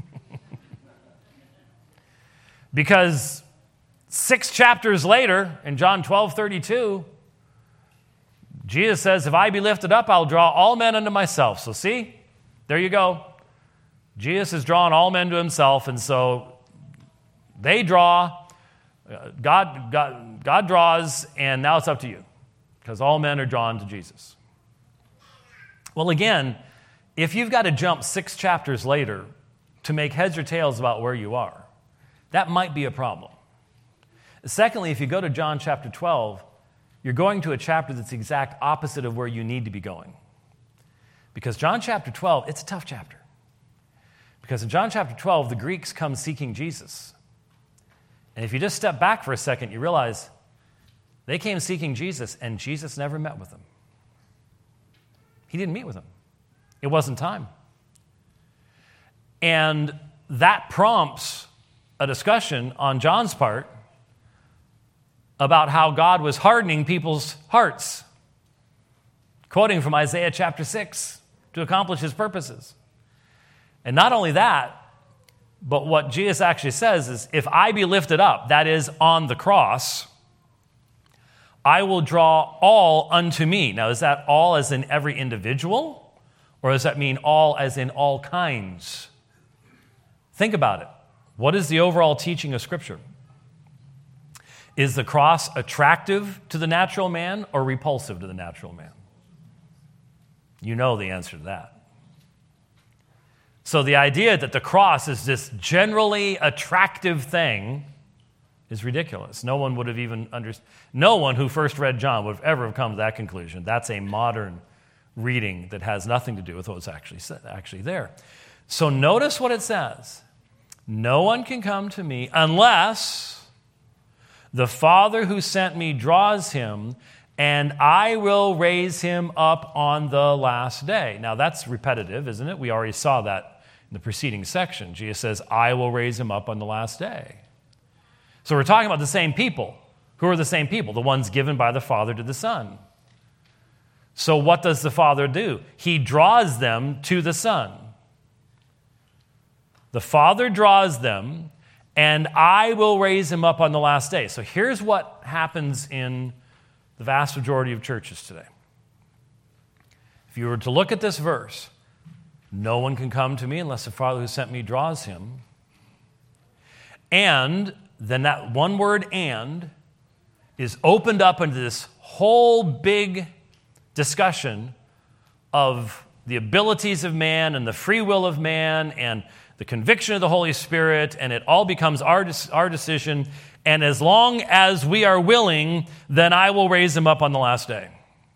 Because six chapters later, in John twelve thirty-two, Jesus says, if I be lifted up, I'll draw all men unto myself. So see, there you go. Jesus has drawn all men to himself, and so they draw, God, God, God draws, and now it's up to you, because all men are drawn to Jesus. Well, again, if you've got to jump six chapters later to make heads or tails about where you are, that might be a problem. Secondly, if you go to John chapter twelve, you're going to a chapter that's the exact opposite of where you need to be going. Because John chapter twelve, it's a tough chapter. Because in John chapter twelve, the Greeks come seeking Jesus. And if you just step back for a second, you realize they came seeking Jesus, and Jesus never met with them. He didn't meet with them. It wasn't time. And that prompts a discussion on John's part about how God was hardening people's hearts, quoting from Isaiah chapter six, to accomplish his purposes. And not only that, but what Jesus actually says is, if I be lifted up, that is, on the cross, I will draw all unto me. Now, is that all as in every individual? Or does that mean all as in all kinds? Think about it. What is the overall teaching of Scripture? Is the cross attractive to the natural man or repulsive to the natural man? You know the answer to that. So the idea that the cross is this generally attractive thing is ridiculous. No one would have even understood. No one who first read John would have ever have come to that conclusion. That's a modern reading that has nothing to do with what's actually actually there. So notice what it says. No one can come to me unless the Father who sent me draws him, and I will raise him up on the last day. Now that's repetitive, isn't it? We already saw that in the preceding section. Jesus says, I will raise him up on the last day. So we're talking about the same people. Who are the same people? The ones given by the Father to the Son. So what does the Father do? He draws them to the Son. The Father draws them, and I will raise him up on the last day. So here's what happens in the vast majority of churches today. If you were to look at this verse, no one can come to me unless the Father who sent me draws him. And then that one word, and, is opened up into this whole big discussion of the abilities of man and the free will of man and the conviction of the Holy Spirit, and it all becomes our, our decision. And as long as we are willing, then I will raise him up on the last day.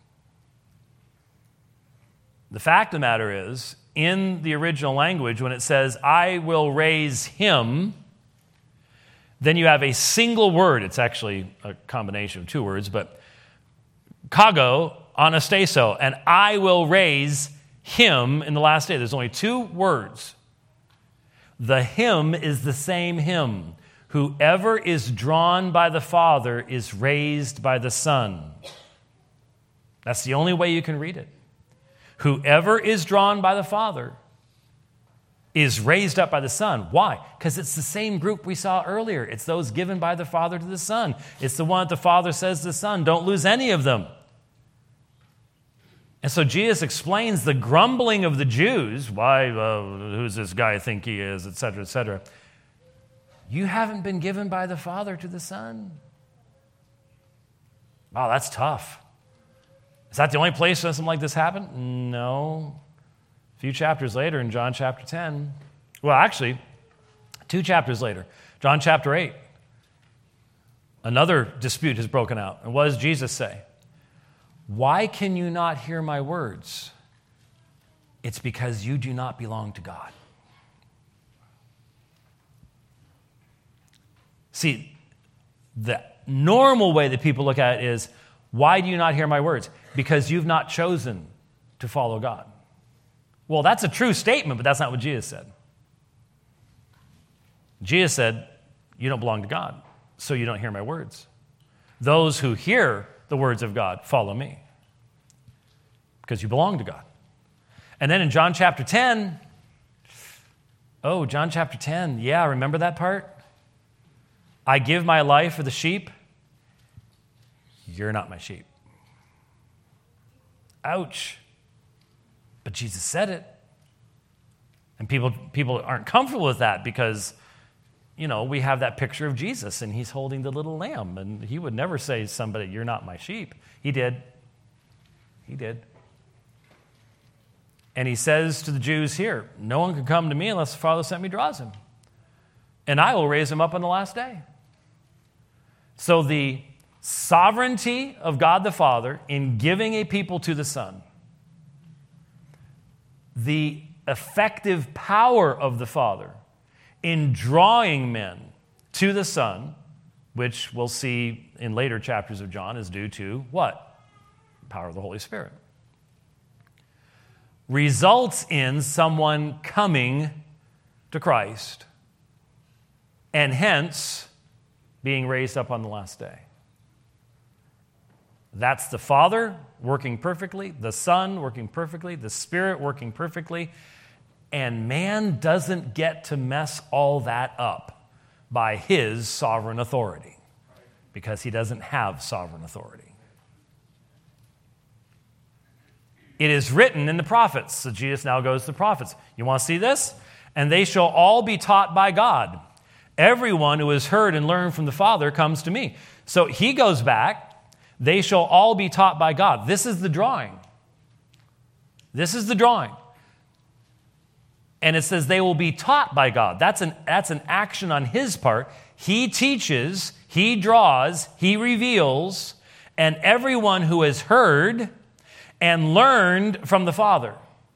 The fact of the matter is, in the original language, when it says, I will raise him, then you have a single word. It's actually a combination of two words, but kago, anastaso, and I will raise him in the last day. There's only two words. The him is the same him. Whoever is drawn by the Father is raised by the Son. That's the only way you can read it. Whoever is drawn by the Father is raised up by the Son. Why? Because it's the same group we saw earlier. It's those given by the Father to the Son. It's the one that the Father says to the Son, don't lose any of them. And so Jesus explains the grumbling of the Jews. Why, uh, who's this guy think he is, et cetera, et cetera. you haven't been given by the Father to the Son. Wow, that's tough. Is that the only place where something like this happened? No. A few chapters later in John chapter ten, well, actually, two chapters later, John chapter eight, another dispute has broken out. And what does Jesus say? Why can you not hear my words? It's because you do not belong to God. See, the normal way that people look at it is, why do you not hear my words? Because you've not chosen to follow God. Well, that's a true statement, but that's not what Jesus said. Jesus said, you don't belong to God, so you don't hear my words. Those who hear the words of God follow me, because you belong to God. And then in John chapter ten, oh, John chapter ten, yeah, remember that part? I give my life for the sheep. You're not my sheep. Ouch. But Jesus said it. And people, people aren't comfortable with that because, you know, we have that picture of Jesus and he's holding the little lamb. And he would never say to somebody, you're not my sheep. He did. He did. And he says to the Jews here, no one can come to me unless the Father sent me draws him. And I will raise him up on the last day. So the sovereignty of God the Father in giving a people to the Son, the effective power of the Father in drawing men to the Son, which we'll see in later chapters of John is due to what? The power of the Holy Spirit. Results in someone coming to Christ and hence being raised up on the last day. That's the Father working perfectly, the Son working perfectly, the Spirit working perfectly, and man doesn't get to mess all that up by his sovereign authority because he doesn't have sovereign authority. It is written in the prophets. So Jesus now goes to the prophets. You want to see this? And they shall all be taught by God. Everyone who has heard and learned from the Father comes to me. So he goes back. They shall all be taught by God. This is the drawing. This is the drawing. And it says they will be taught by God. That's an, that's an action on his part. He teaches, he draws, he reveals, and everyone who has heard and learned from the Father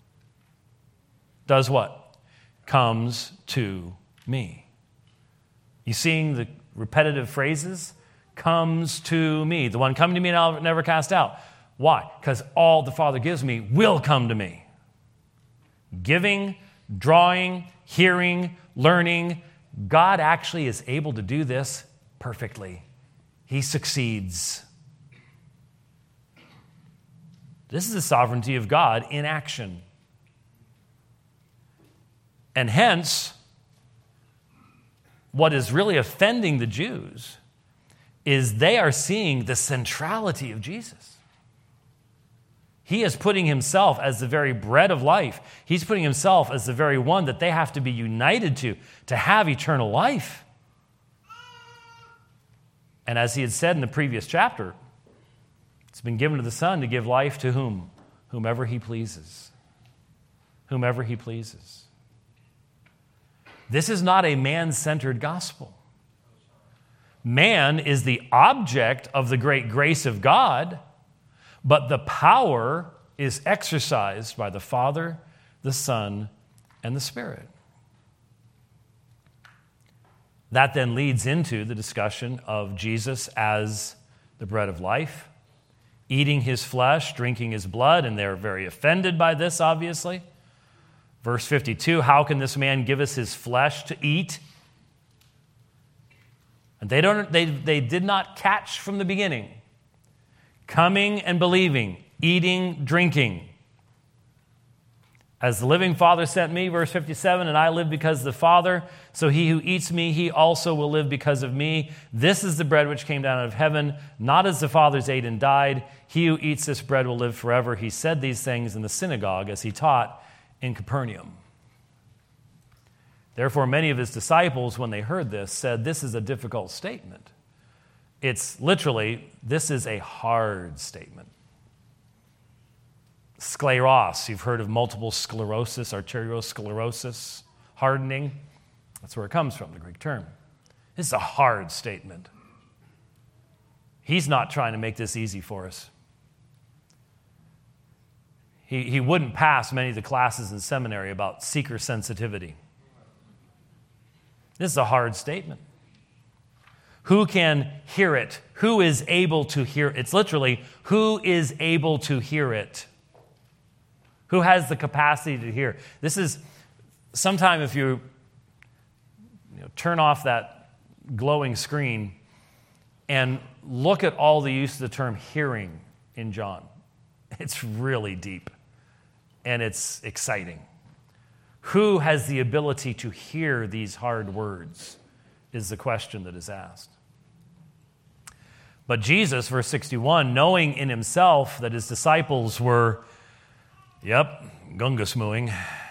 does what? Comes to me. You seeing the repetitive phrases? Comes to me. The one coming to me and I'll never cast out. Why? Because all the Father gives me will come to me. Giving, drawing, hearing, learning. God actually is able to do this perfectly. He succeeds. This is the sovereignty of God in action. And hence, what is really offending the Jews is they are seeing the centrality of Jesus. He is putting himself as the very bread of life. He's putting himself as the very one that they have to be united to, to have eternal life. And as he had said in the previous chapter, it's been given to the Son to give life to whom? Whomever he pleases. Whomever he pleases. This is not a man-centered gospel. Man is the object of the great grace of God, but the power is exercised by the Father, the Son, and the Spirit. That then leads into the discussion of Jesus as the bread of life, eating his flesh, drinking his blood, and they're very offended by this, obviously. Verse fifty-two, how can this man give us his flesh to eat? And they don't they, they did not catch from the beginning. Coming and believing, eating, drinking. As the living Father sent me, verse fifty-seven, and I live because of the Father, so he who eats me, he also will live because of me. This is the bread which came down out of heaven, not as the fathers ate and died. He who eats this bread will live forever. He said these things in the synagogue as he taught in Capernaum. Therefore, many of his disciples, when they heard this, said, "This is a difficult statement." It's literally, this is a hard statement. Scleros, you've heard of multiple sclerosis, arteriosclerosis, hardening. That's where it comes from, the Greek term. This is a hard statement. He's not trying to make this easy for us. He, he wouldn't pass many of the classes in seminary about seeker sensitivity. This is a hard statement. Who can hear it? Who is able to hear it? It's literally, who is able to hear it? Who has the capacity to hear? This is, sometime if you, you know, turn off that glowing screen and look at all the use of the term hearing in John. It's really deep and it's exciting. Who has the ability to hear these hard words is the question that is asked. But Jesus, verse sixty-one, knowing in himself that his disciples were, yep, gungus mooing,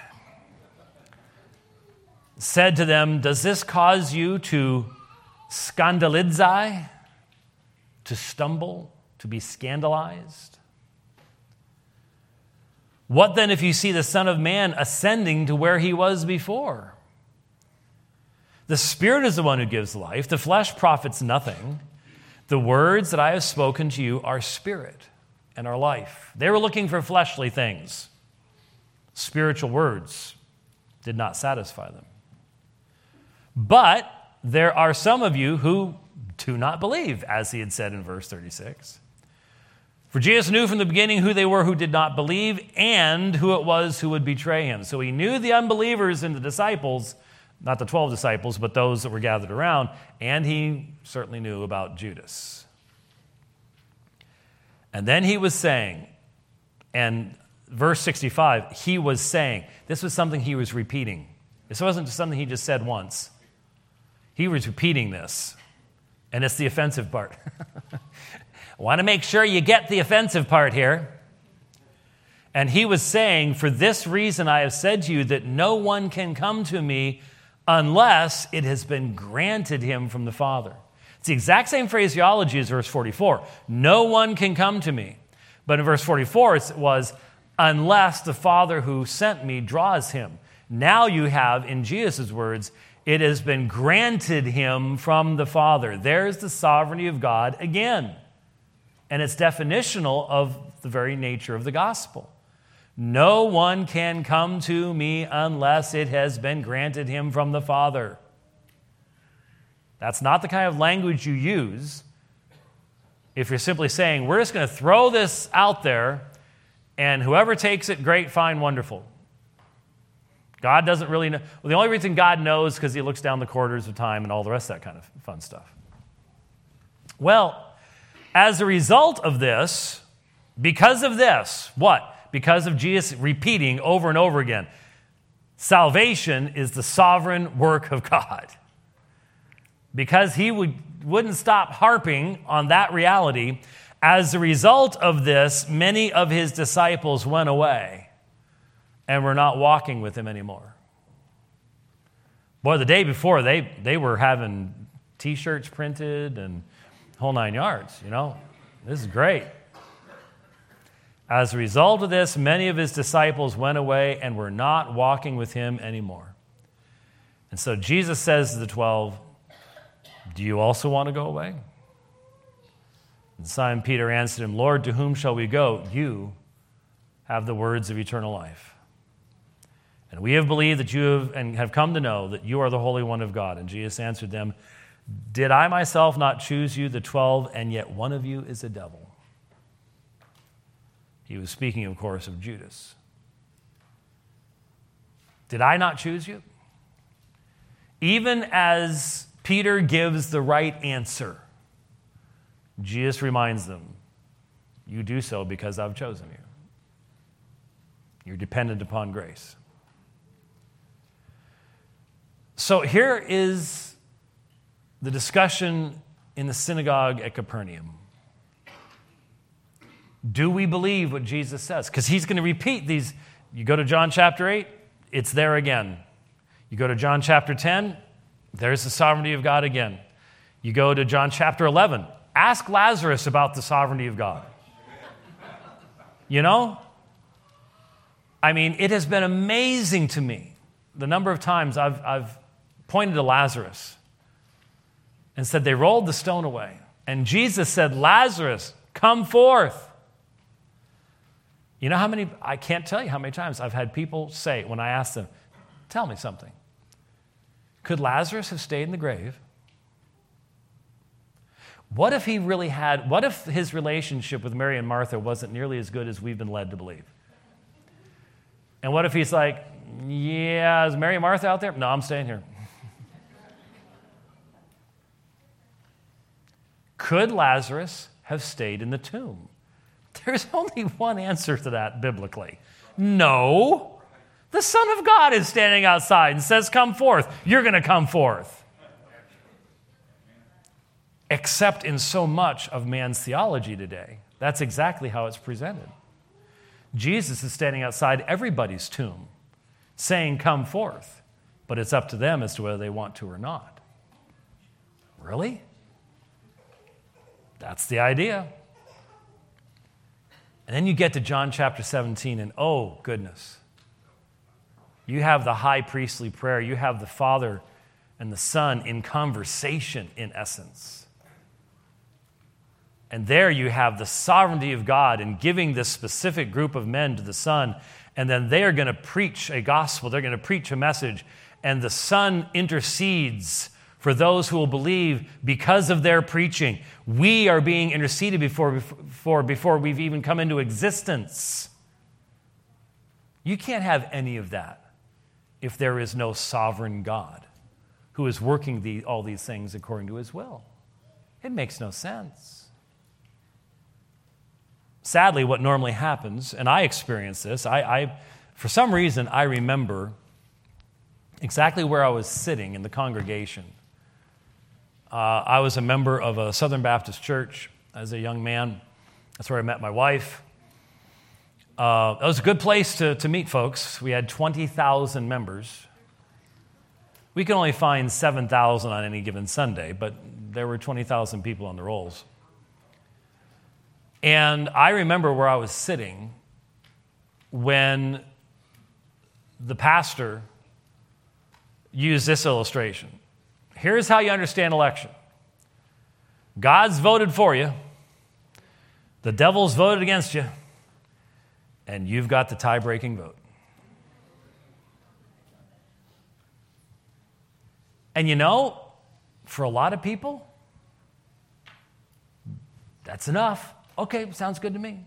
said to them, "Does this cause you to scandalizai, to stumble, to be scandalized? What then if you see the Son of Man ascending to where he was before? The Spirit is the one who gives life. The flesh profits nothing. The words that I have spoken to you are spirit and are life." They were looking for fleshly things. Spiritual words did not satisfy them. But there are some of you who do not believe, as he had said in verse thirty-six. For Jesus knew from the beginning who they were who did not believe and who it was who would betray him. So he knew the unbelievers and the disciples, not the twelve disciples, but those that were gathered around, and he certainly knew about Judas. And then he was saying, and verse sixty-five, he was saying, this was something he was repeating. This wasn't just something he just said once. He was repeating this, and it's the offensive part. I want to make sure you get the offensive part here. And he was saying, "For this reason I have said to you that no one can come to me unless it has been granted him from the Father." It's the exact same phraseology as verse forty-four. No one can come to me. But in verse forty-four it was, unless the Father who sent me draws him. Now you have, in Jesus' words, it has been granted him from the Father. There's the sovereignty of God again. And it's definitional of the very nature of the gospel. No one can come to me unless it has been granted him from the Father. That's not the kind of language you use if you're simply saying, we're just going to throw this out there, and whoever takes it, great, fine, wonderful. God doesn't really know. Well, the only reason God knows is because he looks down the corridors of time and all the rest of that kind of fun stuff. Well, as a result of this, because of this, what? Because of Jesus repeating over and over again, salvation is the sovereign work of God. Because he would, wouldn't stop harping on that reality, as a result of this, many of his disciples went away and were not walking with him anymore. Boy, the day before, they, they were having T-shirts printed and whole nine yards, you know. This is great. As a result of this, many of his disciples went away and were not walking with him anymore. And so Jesus says to the twelve, "Do you also want to go away?" And Simon Peter answered him, "Lord, to whom shall we go? You have the words of eternal life. And we have believed that you have and have come to know that you are the Holy One of God." And Jesus answered them, "Did I myself not choose you, the twelve, and yet one of you is a devil?" He was speaking, of course, of Judas. Did I not choose you? Even as Peter gives the right answer, Jesus reminds them, you do so because I've chosen you. You're dependent upon grace. So here is the discussion in the synagogue at Capernaum. Do we believe what Jesus says? Because he's going to repeat these. You go to John chapter eight, it's there again. You go to John chapter ten, there's the sovereignty of God again. You go to John chapter eleven, ask Lazarus about the sovereignty of God. You know? I mean, it has been amazing to me the number of times I've, I've pointed to Lazarus and said, they rolled the stone away. And Jesus said, Lazarus, come forth. You know how many, I can't tell you how many times I've had people say, when I ask them, tell me something. Could Lazarus have stayed in the grave? What if he really had, what if his relationship with Mary and Martha wasn't nearly as good as we've been led to believe? And what if he's like, yeah, is Mary and Martha out there? No, I'm staying here. Could Lazarus have stayed in the tomb? There's only one answer to that biblically. No. The Son of God is standing outside and says, come forth. You're going to come forth. Except in so much of man's theology today, that's exactly how it's presented. Jesus is standing outside everybody's tomb, saying, come forth. But it's up to them as to whether they want to or not. Really? That's the idea. And then you get to John chapter seventeen, and oh, goodness. You have the high priestly prayer. You have the Father and the Son in conversation, in essence. And there you have the sovereignty of God in giving this specific group of men to the Son, and then they are going to preach a gospel. They're going to preach a message, and the Son intercedes for those who will believe because of their preaching. We are being interceded before, before, before we've even come into existence. You can't have any of that if there is no sovereign God who is working the, all these things according to his will. It makes no sense. Sadly, what normally happens, and I experience this, I, I for some reason, I remember exactly where I was sitting in the congregation. Uh, I was a member of a Southern Baptist church as a young man. That's where I met my wife. Uh, it was a good place to, to meet folks. We had twenty thousand members. We could only find seven thousand on any given Sunday, but there were twenty thousand people on the rolls. And I remember where I was sitting when the pastor used this illustration. Here's how you understand election. God's voted for you. The devil's voted against you. And you've got the tie-breaking vote. And you know, for a lot of people, that's enough. Okay, sounds good to me.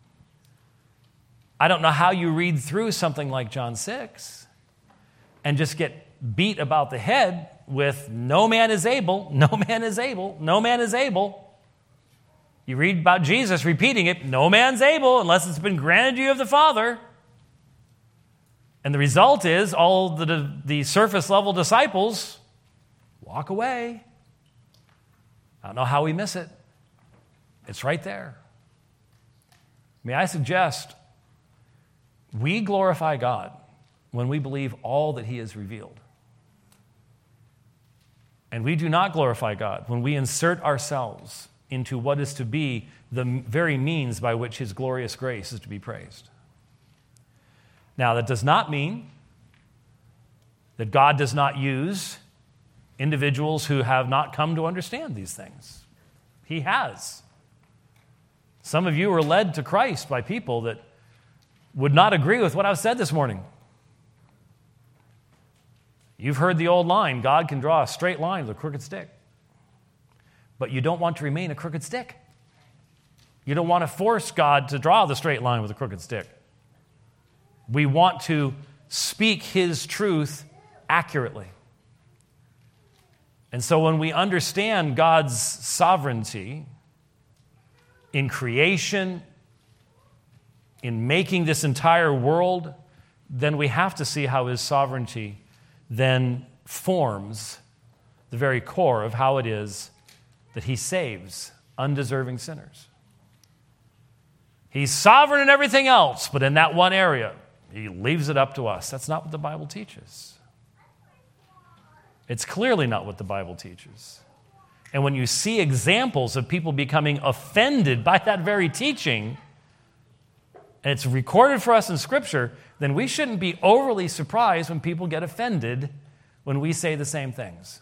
I don't know how you read through something like John six and just get beat about the head with no man is able, no man is able, no man is able. You read about Jesus repeating it, no man's able unless it's been granted you of the Father. And the result is all the, the surface level disciples walk away. I don't know how we miss it. It's right there. May I suggest we glorify God when we believe all that he has revealed. And we do not glorify God when we insert ourselves into what is to be the very means by which his glorious grace is to be praised. Now, that does not mean that God does not use individuals who have not come to understand these things. He has. Some of you were led to Christ by people that would not agree with what I've said this morning. You've heard the old line, God can draw a straight line with a crooked stick. But you don't want to remain a crooked stick. You don't want to force God to draw the straight line with a crooked stick. We want to speak his truth accurately. And so when we understand God's sovereignty in creation, in making this entire world, then we have to see how his sovereignty then forms the very core of how it is that he saves undeserving sinners. He's sovereign in everything else, but in that one area, he leaves it up to us. That's not what the Bible teaches. It's clearly not what the Bible teaches. And when you see examples of people becoming offended by that very teaching, and it's recorded for us in Scripture, then we shouldn't be overly surprised when people get offended when we say the same things.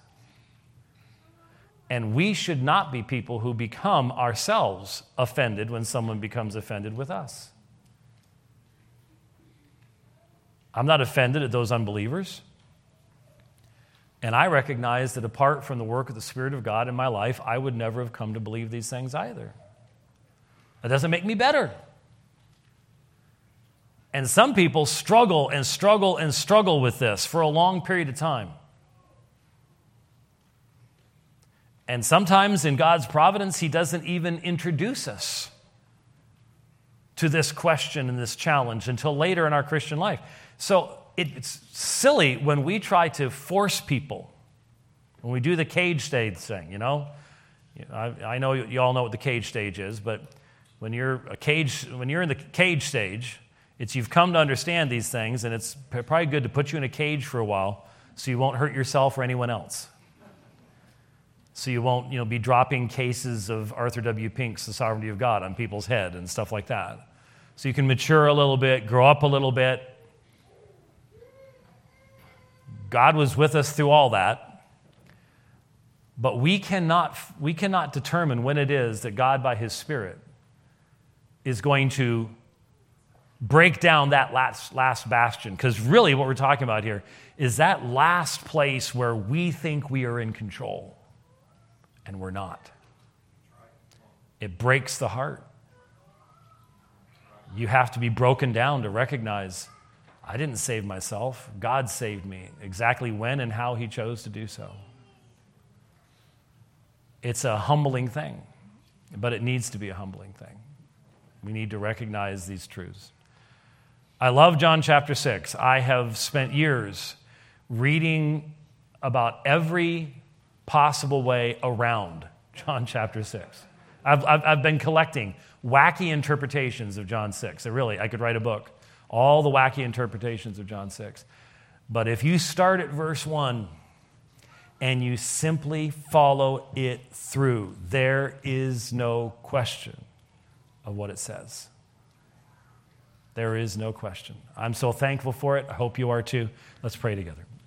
And we should not be people who become ourselves offended when someone becomes offended with us. I'm not offended at those unbelievers. And I recognize that apart from the work of the Spirit of God in my life, I would never have come to believe these things either. That doesn't make me better. And some people struggle and struggle and struggle with this for a long period of time. And sometimes in God's providence, He doesn't even introduce us to this question and this challenge until later in our Christian life. So it's silly when we try to force people, when we do the cage stage thing, you know. I, I know you all know what the cage stage is, but when you're a cage, when you're in the cage stage, it's you've come to understand these things, and it's probably good to put you in a cage for a while so you won't hurt yourself or anyone else. So you won't, you know, be dropping cases of Arthur W. Pink's The Sovereignty of God on people's head and stuff like that. So you can mature a little bit, grow up a little bit. God was with us through all that. But we cannot, we cannot determine when it is that God, by His Spirit, is going to break down that last, last bastion. Because really what we're talking about here is that last place where we think we are in control. And we're not. It breaks the heart. You have to be broken down to recognize, I didn't save myself. God saved me. Exactly when and how He chose to do so. It's a humbling thing, but it needs to be a humbling thing. We need to recognize these truths. I love John chapter six. I have spent years reading about every possible way around John chapter six. I've, I've, I've been collecting wacky interpretations of John six. I really, I could write a book, all the wacky interpretations of John six. But if you start at verse one and you simply follow it through, there is no question of what it says. There is no question. I'm so thankful for it. I hope you are too. Let's pray together.